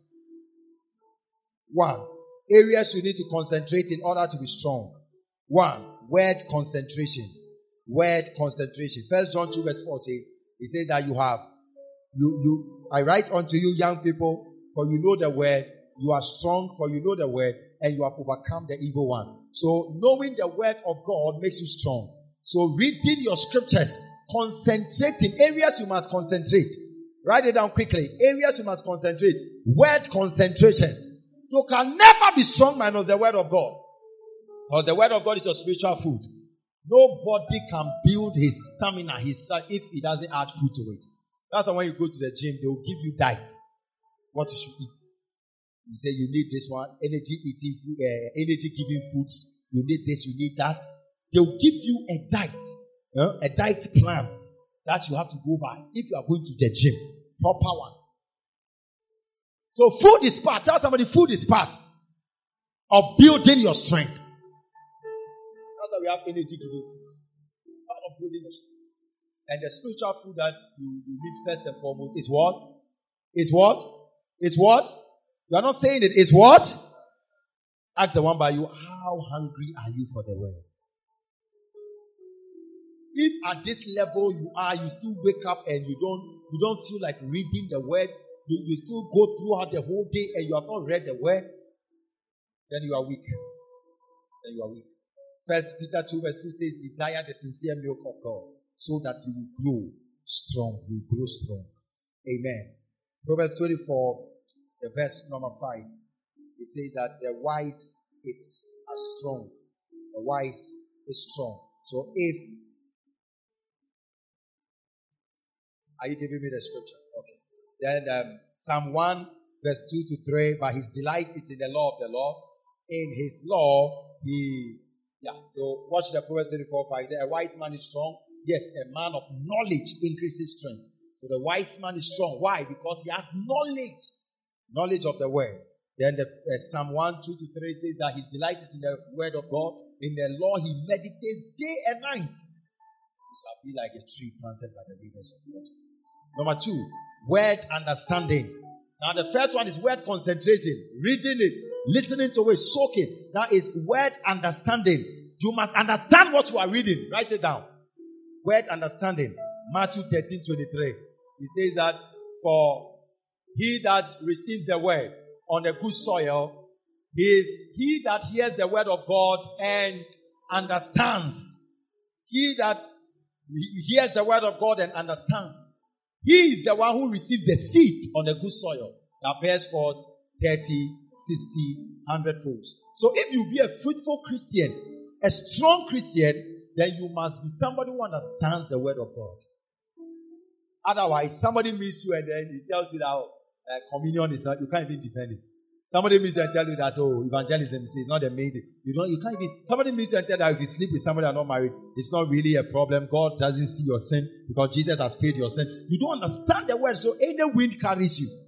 One, areas you need to concentrate in order to be strong. One, word concentration. Word concentration. First John two verse fourteen. It says that you have, you, you, I write unto you young people, for you know the word, you are strong, for you know the word, and you have overcome the evil one. So knowing the word of God makes you strong. So reading your scriptures, concentrating, areas you must concentrate. Write it down quickly. Areas you must concentrate. Word concentration. You can never be strong minus the word of God. Or the word of God is your spiritual food. Nobody can build his stamina, his if he doesn't add food to it. That's why when you go to the gym, they will give you diet. What you should eat. You say you need this one, energy eating food, uh, energy giving foods. You need this, you need that. They will give you a diet, huh? a diet plan that you have to go by if you are going to the gym. Proper one. So food is part. Tell somebody food is part of building your strength. That's why we have energy giving foods. Part of building your strength. And the spiritual food that you, you need first and foremost is what? Is what? Is what? You are not saying it. Is what? Ask the one by you, how hungry are you for the word? If at this level you are, you still wake up and you don't, you don't feel like reading the word, you, you still go throughout the whole day and you have not read the word, then you are weak. Then you are weak. First Peter two verse two says, desire the sincere milk of God so that you will grow strong. You grow strong. Amen. Proverbs twenty-four, the verse number five. It says that the wise is strong. The wise is strong. So if, are you giving me the scripture? Okay. Then um, Psalm one, verse two to three. But his delight is in the law of the Lord. In his law, he, yeah. So watch the Proverbs twenty-four, five. A wise man is strong. Yes, a man of knowledge increases strength. So the wise man is strong. Why? Because he has knowledge. Knowledge of the word. Then the uh, Psalm one, two to three says that his delight is in the word of God. In the law he meditates day and night. He shall be like a tree planted by the rivers of water. Number two, word understanding. Now the first one is word concentration. Reading it, listening to it, soaking. That is word understanding. You must understand what you are reading. Write it down. Word understanding. Matthew thirteen, twenty-three. He says that for he that receives the word on the good soil is he that hears the word of God and understands. He that hears the word of God and understands. He is the one who receives the seed on the good soil that bears forth thirty, sixty, one hundred folds. So if you be a fruitful Christian, a strong Christian, then you must be somebody who understands the word of God. Otherwise, somebody meets you and then he tells you that oh, uh, communion is not, you can't even defend it. Somebody meets you and tell you that, oh, evangelism is not the main thing. You don't, you can't even, somebody meets you and tell you that if you sleep with somebody and not married, it's not really a problem. God doesn't see your sin because Jesus has paid your sin. You don't understand the word, so any wind carries you.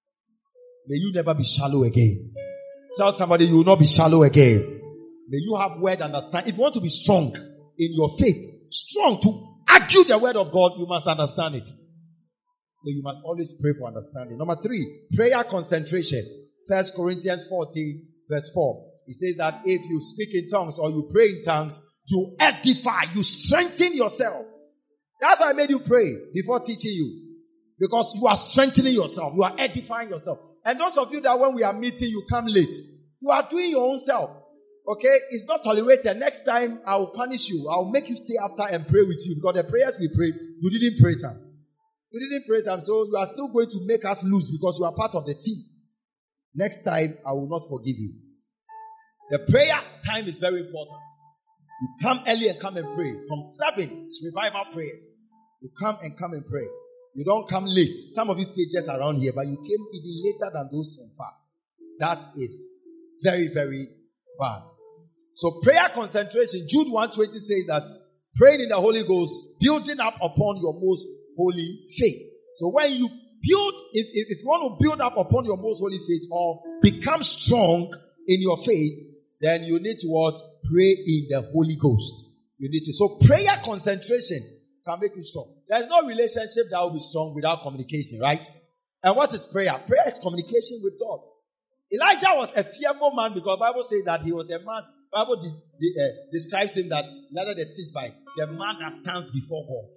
May you never be shallow again. Tell somebody you will not be shallow again. May you have word understand. If you want to be strong in your faith, strong to argue the word of God, you must understand it. So you must always pray for understanding. Number three, prayer concentration. First Corinthians fourteen, verse four. It says that if you speak in tongues or you pray in tongues, you edify, you strengthen yourself. That's why I made you pray before teaching you. Because you are strengthening yourself. You are edifying yourself. And those of you that when we are meeting, you come late. You are doing your own self. Okay? It's not tolerated. Next time, I will punish you. I will make you stay after and pray with you. Because the prayers we prayed, you didn't pray some. You didn't pray some. So you are still going to make us lose because you are part of the team. Next time, I will not forgive you. The prayer time is very important. You come early and come and pray. From seven, it's revival prayers. You come and come and pray. You don't come late. Some of you stay just around here, but you came even later than those from far. That is very, very bad. So prayer concentration, Jude one twenty says that praying in the Holy Ghost, building up upon your most holy faith. So when you build, if, if, if you want to build up upon your most holy faith or become strong in your faith, then you need to what? Pray in the Holy Ghost. You need to. So prayer concentration can make you strong. There's no relationship that will be strong without communication, right? And what is prayer? Prayer is communication with God. Elijah was a fearful man because the Bible says that he was a man. The Bible de- de- uh, describes him that rather than teach by the man that stands before God.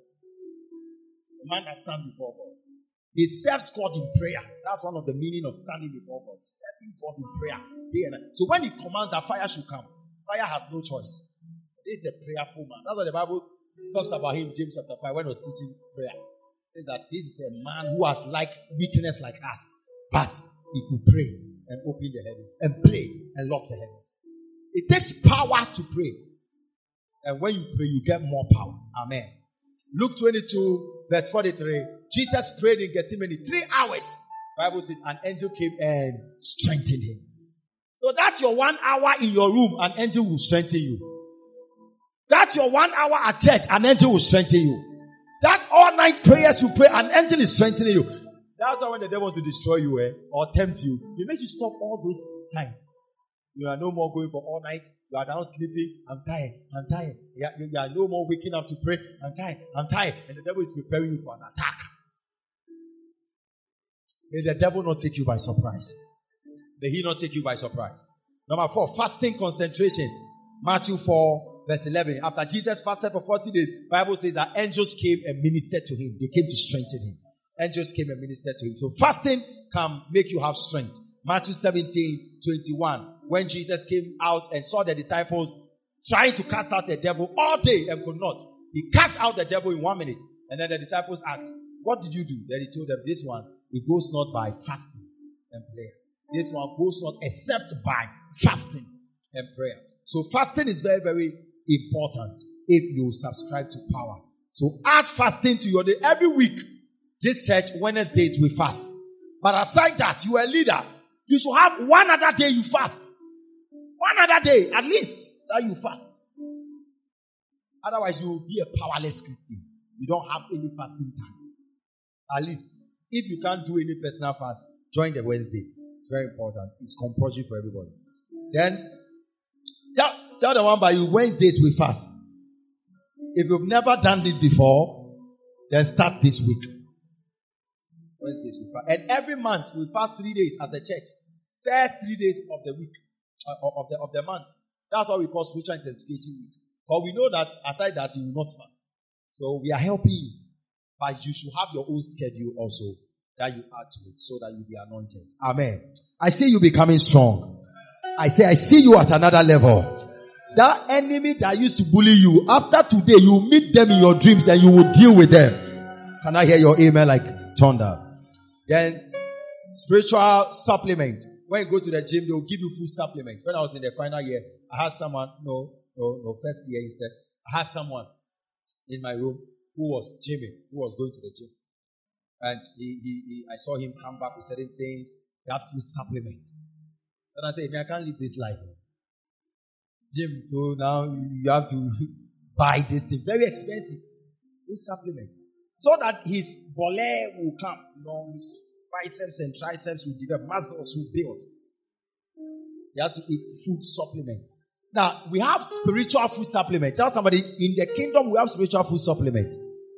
The man that stands before God. He serves God in prayer. That's one of the meaning of standing before God. Serving God in prayer day and night. So when he commands that fire should come, fire has no choice. This is a prayerful man. That's what the Bible talks about him, James chapter five, when he was teaching prayer. It says that this is a man who has like weakness like us, but he could pray and open the heavens and pray and lock the heavens. It takes power to pray. And when you pray, you get more power. Amen. Luke twenty-two, verse forty-three. Jesus prayed in Gethsemane three hours. The Bible says an angel came and strengthened him. So that's your one hour in your room, an angel will strengthen you. That's your one hour at church, an angel will strengthen you. That all night prayers you pray, an angel is strengthening you. That's why when the devil wants to destroy you eh, or tempt you, he makes you stop all those times. You are no more going for all night. You are now sleeping. I'm tired. I'm tired. You are, you are no more waking up to pray. I'm tired. I'm tired. And the devil is preparing you for an attack. May the devil not take you by surprise. May he not take you by surprise. Number four, fasting concentration. Matthew four, verse eleven. After Jesus fasted for forty days, the Bible says that angels came and ministered to him. They came to strengthen him. Angels came and ministered to him. So fasting can make you have strength. Matthew seventeen, twenty-one. When Jesus came out and saw the disciples trying to cast out the devil all day and could not, he cast out the devil in one minute. And then the disciples asked, what did you do? Then he told them, this one, it goes not by fasting and prayer. This one goes not except by fasting and prayer. So fasting is very, very important if you subscribe to power. So add fasting to your day. Every week, this church, Wednesdays, we fast. But aside that, you are a leader. You should have one other day you fast. One other day, at least, that you fast. Otherwise, you will be a powerless Christian. You don't have any fasting time. At least, if you can't do any personal fast, join the Wednesday. It's very important. It's compulsory for everybody. Then, tell, tell the one by you, Wednesdays we fast. If you've never done it before, then start this week. Wednesdays we fast. And every month we fast three days as a church. First three days of the week, uh, of the of the month. That's what we call spiritual intensification week. But we know that aside that you will not fast. So we are helping you. But you should have your own schedule also that you add to it so that you be anointed. Amen. I see you becoming strong. I say I see you at another level. That enemy that used to bully you, after today you meet them in your dreams and you will deal with them. Can I hear your amen like thunder? Then spiritual supplement. When you go to the gym, they will give you food supplement. When I was in the final year, I had someone, no, no, no, first year instead. I had someone in my room who was gymming, who was going to the gym. And he, he, he, I saw him come back with certain things. He had food supplements. Then I said, I can't live this life. Gym, so now you have to buy this thing. Very expensive. Food supplement. So that his bole will come. You know, his biceps and triceps will develop. Muscles will build. He has to eat food supplements. Now, we have spiritual food supplement. Tell somebody, in the kingdom we have spiritual food supplement.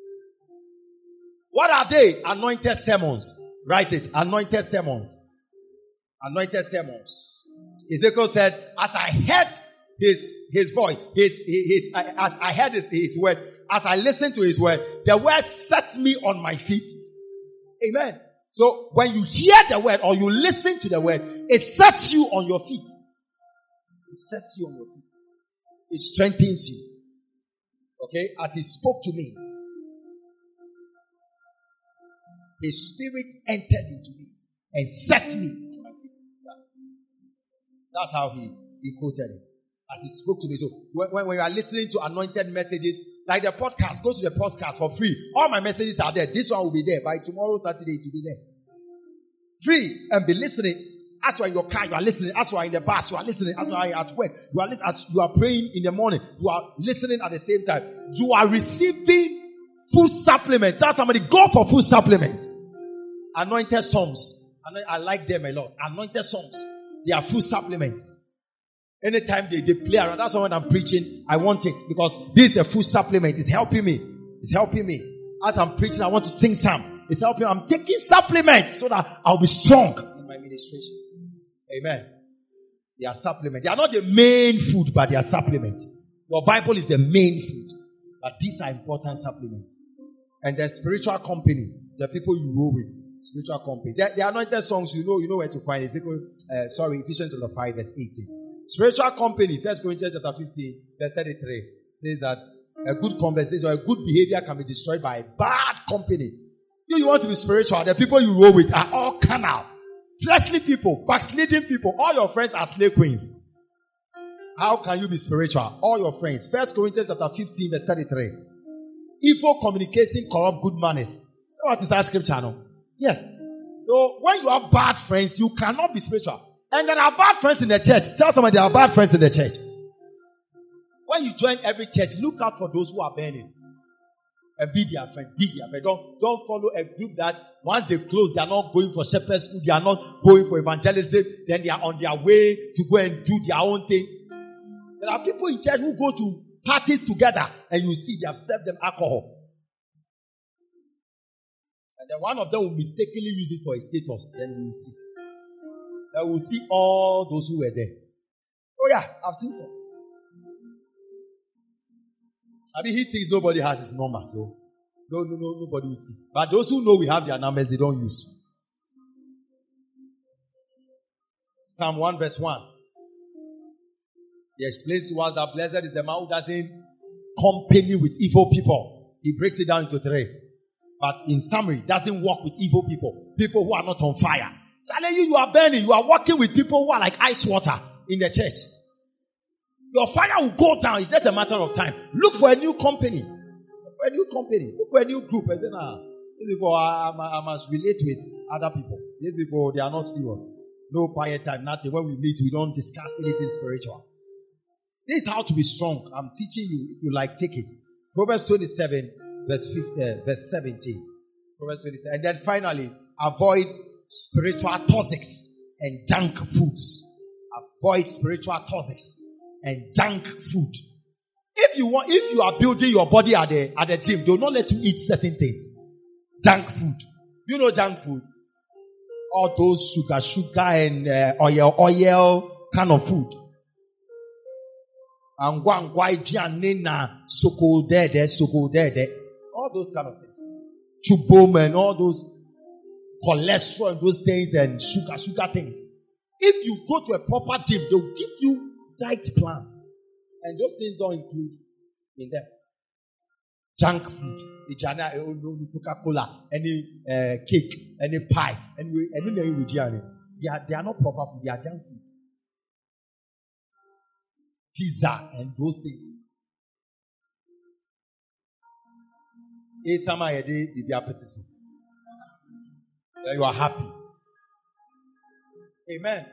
What are they? Anointed sermons. Write it. Anointed sermons. Anointed sermons. Ezekiel said, as I heard his, his voice, his, his, his as I heard his, his word, as I listened to his word, the word set me on my feet. Amen. So, when you hear the word or you listen to the word, it sets you on your feet. It sets you on your feet. It strengthens you. Okay? As he spoke to me, his spirit entered into me and set me on my feet. That's how he, he quoted it. As he spoke to me. So when, when you are listening to anointed messages, like the podcast, go to the podcast for free. All my messages are there. This one will be there. By tomorrow, Saturday, it will be there. Free. And be listening. As you are in your car, you are listening. As you are in the bus, you are listening. As you are at work, you are listening. As you are praying in the morning, you are listening at the same time. You are receiving food supplement. Tell somebody, go for food supplement. Anointed songs. I like them a lot. Anointed songs. They are food supplements. Anytime they, they play around, that's why when I'm preaching, I want it. Because this is a food supplement. It's helping me. It's helping me. As I'm preaching, I want to sing some. It's helping. I'm taking supplements so that I'll be strong in my ministration. Amen. They are supplements. They are not the main food, but they are supplements. Your Bible is the main food. But these are important supplements. And the spiritual company, the people you roll with, spiritual company. The, the anointed songs, you know, you know where to find it. Uh, sorry, Ephesians chapter five, verse eighteen. Spiritual company, First Corinthians chapter fifteen, verse thirty-three, says that a good conversation or a good behavior can be destroyed by a bad company. You, you want to be spiritual, the people you roll with are all carnal, fleshly people, backsliding people. All your friends are slave queens. How can you be spiritual? All your friends. First Corinthians chapter fifteen, verse thirty-three. Evil communication corrupt good manners. So what is that scripture now? Yes. So when you have bad friends, you cannot be spiritual. And there are bad friends in the church. Tell somebody there are bad friends in the church. When you join every church, look out for those who are burning. And be their friend. Be their friend. Don't, don't follow a group that once they close, they are not going for shepherd's school. They are not going for evangelism. Then they are on their way to go and do their own thing. There are people in church who go to parties together and you see they have served them alcohol. And then one of them will mistakenly use it for a status. Then you will see. Then we will see all those who were there. Oh yeah, I've seen some. I mean, he thinks nobody has his number, so no, no, no, nobody will see. But those who know we have their numbers, they don't use. Psalm one verse one. He explains to us that blessed is the man who doesn't company with evil people. He breaks it down into three. But in summary, doesn't work with evil people. People who are not on fire. Telling you, you are burning. You are working with people who are like ice water in the church. Your fire will go down. It's just a matter of time. Look for a new company. Look for a new company. Look for a new group. I say, nah, these people, I, I must relate with other people. These people, they are not serious. No quiet time, nothing. When we meet, we don't discuss anything spiritual. This is how to be strong. I'm teaching you. If you like, take it. Proverbs twenty-seven, verse fifteen, uh, verse seventeen. Proverbs twenty-seven. And then finally, avoid spiritual toxics and junk foods. Avoid spiritual toxics and junk food. If you want, if you are building your body at the at the gym, do not let you eat certain things. Junk food. You know junk food. All those sugar, sugar and uh, oil, oil kind of food. And one white nina, soko dede, soko dede. All those kind of things. Chubom and all those cholesterol and those things and sugar, sugar things. If you go to a proper gym, they'll give you diet plan. And those things don't include in them. Junk food. Coca-Cola, any uh, cake, any pie, any, any, they are, they are not proper food, they are junk food. Pizza and those things. Then you are happy. Amen.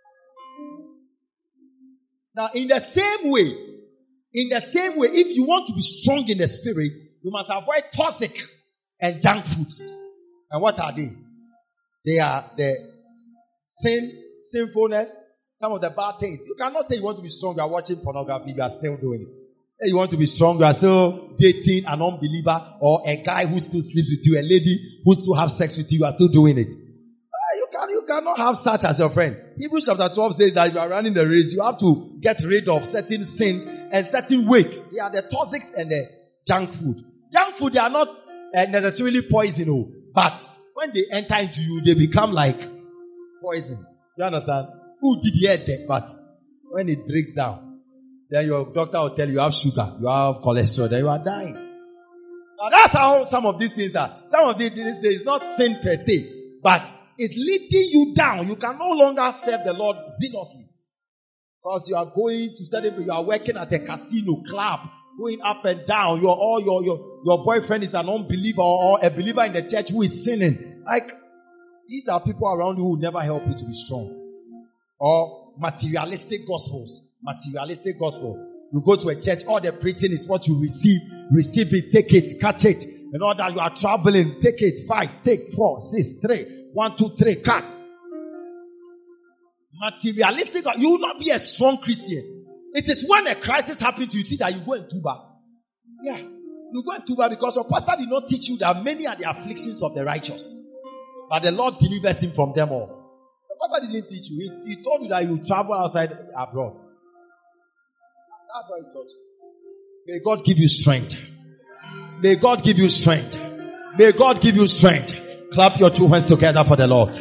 Now, in the same way, in the same way, if you want to be strong in the spirit, you must avoid toxic and junk foods. And what are they? They are the sin, sinfulness, some of the bad things. You cannot say you want to be strong, you are watching pornography, you are still doing it. You want to be strong, you are still dating an unbeliever or a guy who still sleeps with you, a lady who still has sex with you, you are still doing it. You can, you cannot have such as your friend. Hebrews chapter twelve says that if you are running the race, you have to get rid of certain sins and certain weight. They are the toxics and the junk food. Junk food, they are not uh, necessarily poison, but when they enter into you, they become like poison. You understand? Who did hear that? But when it breaks down, then your doctor will tell you you have sugar, you have cholesterol, then you are dying. Now that's how some of these things are. Some of these things, there is not sin per se, but it's leading you down. You can no longer serve the Lord zealously. Because you are going to celebrate, you are working at a casino, club, going up and down. Your all your your your boyfriend is an unbeliever or a believer in the church who is sinning. Like, these are people around you who will never help you to be strong. Or materialistic gospels. Materialistic gospel. You go to a church, all the preaching is what you receive. Receive it, take it, catch it. And all that you are traveling, take it, five, take four, six, three, one, two, three, cut. Materialistic, you will not be a strong Christian. It is when a crisis happens, you see that you go in tuba. Yeah, you go in tuba because your pastor did not teach you that many are the afflictions of the righteous, but the Lord delivers him from them all. The pastor didn't teach you. He, he told you that you travel outside abroad. That's what he taught you. May God give you strength. May God give you strength. May God give you strength. Clap your two hands together for the Lord.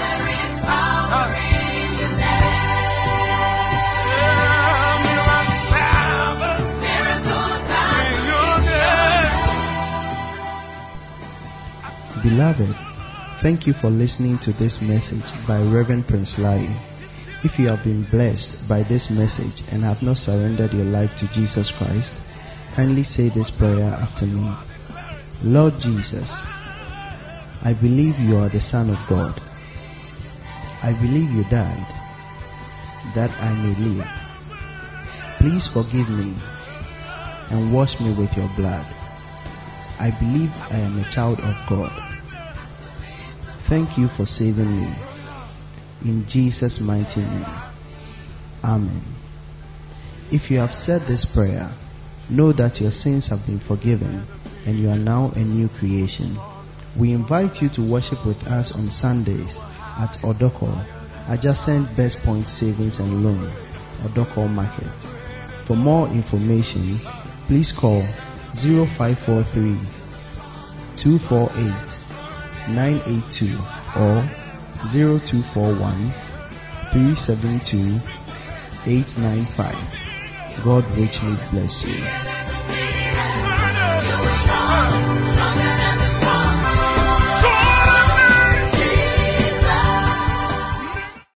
Beloved, thank you for listening to this message by Reverend Prince Lai. If you have been blessed by this message and have not surrendered your life to Jesus Christ, kindly say this prayer after me. Lord Jesus, I believe you are the Son of God. I believe you died that I may live. Please forgive me and wash me with your blood. I believe I am a child of God. Thank you for saving me. In Jesus' mighty name. Amen. If you have said this prayer, know that your sins have been forgiven and you are now a new creation. We invite you to worship with us on Sundays at Odoko, adjacent Best Point Savings and Loan, Odoko Market. For more information, please call zero five four three, two four eight, nine eight two or zero two four one, three seven two, eight nine five. God richly bless you.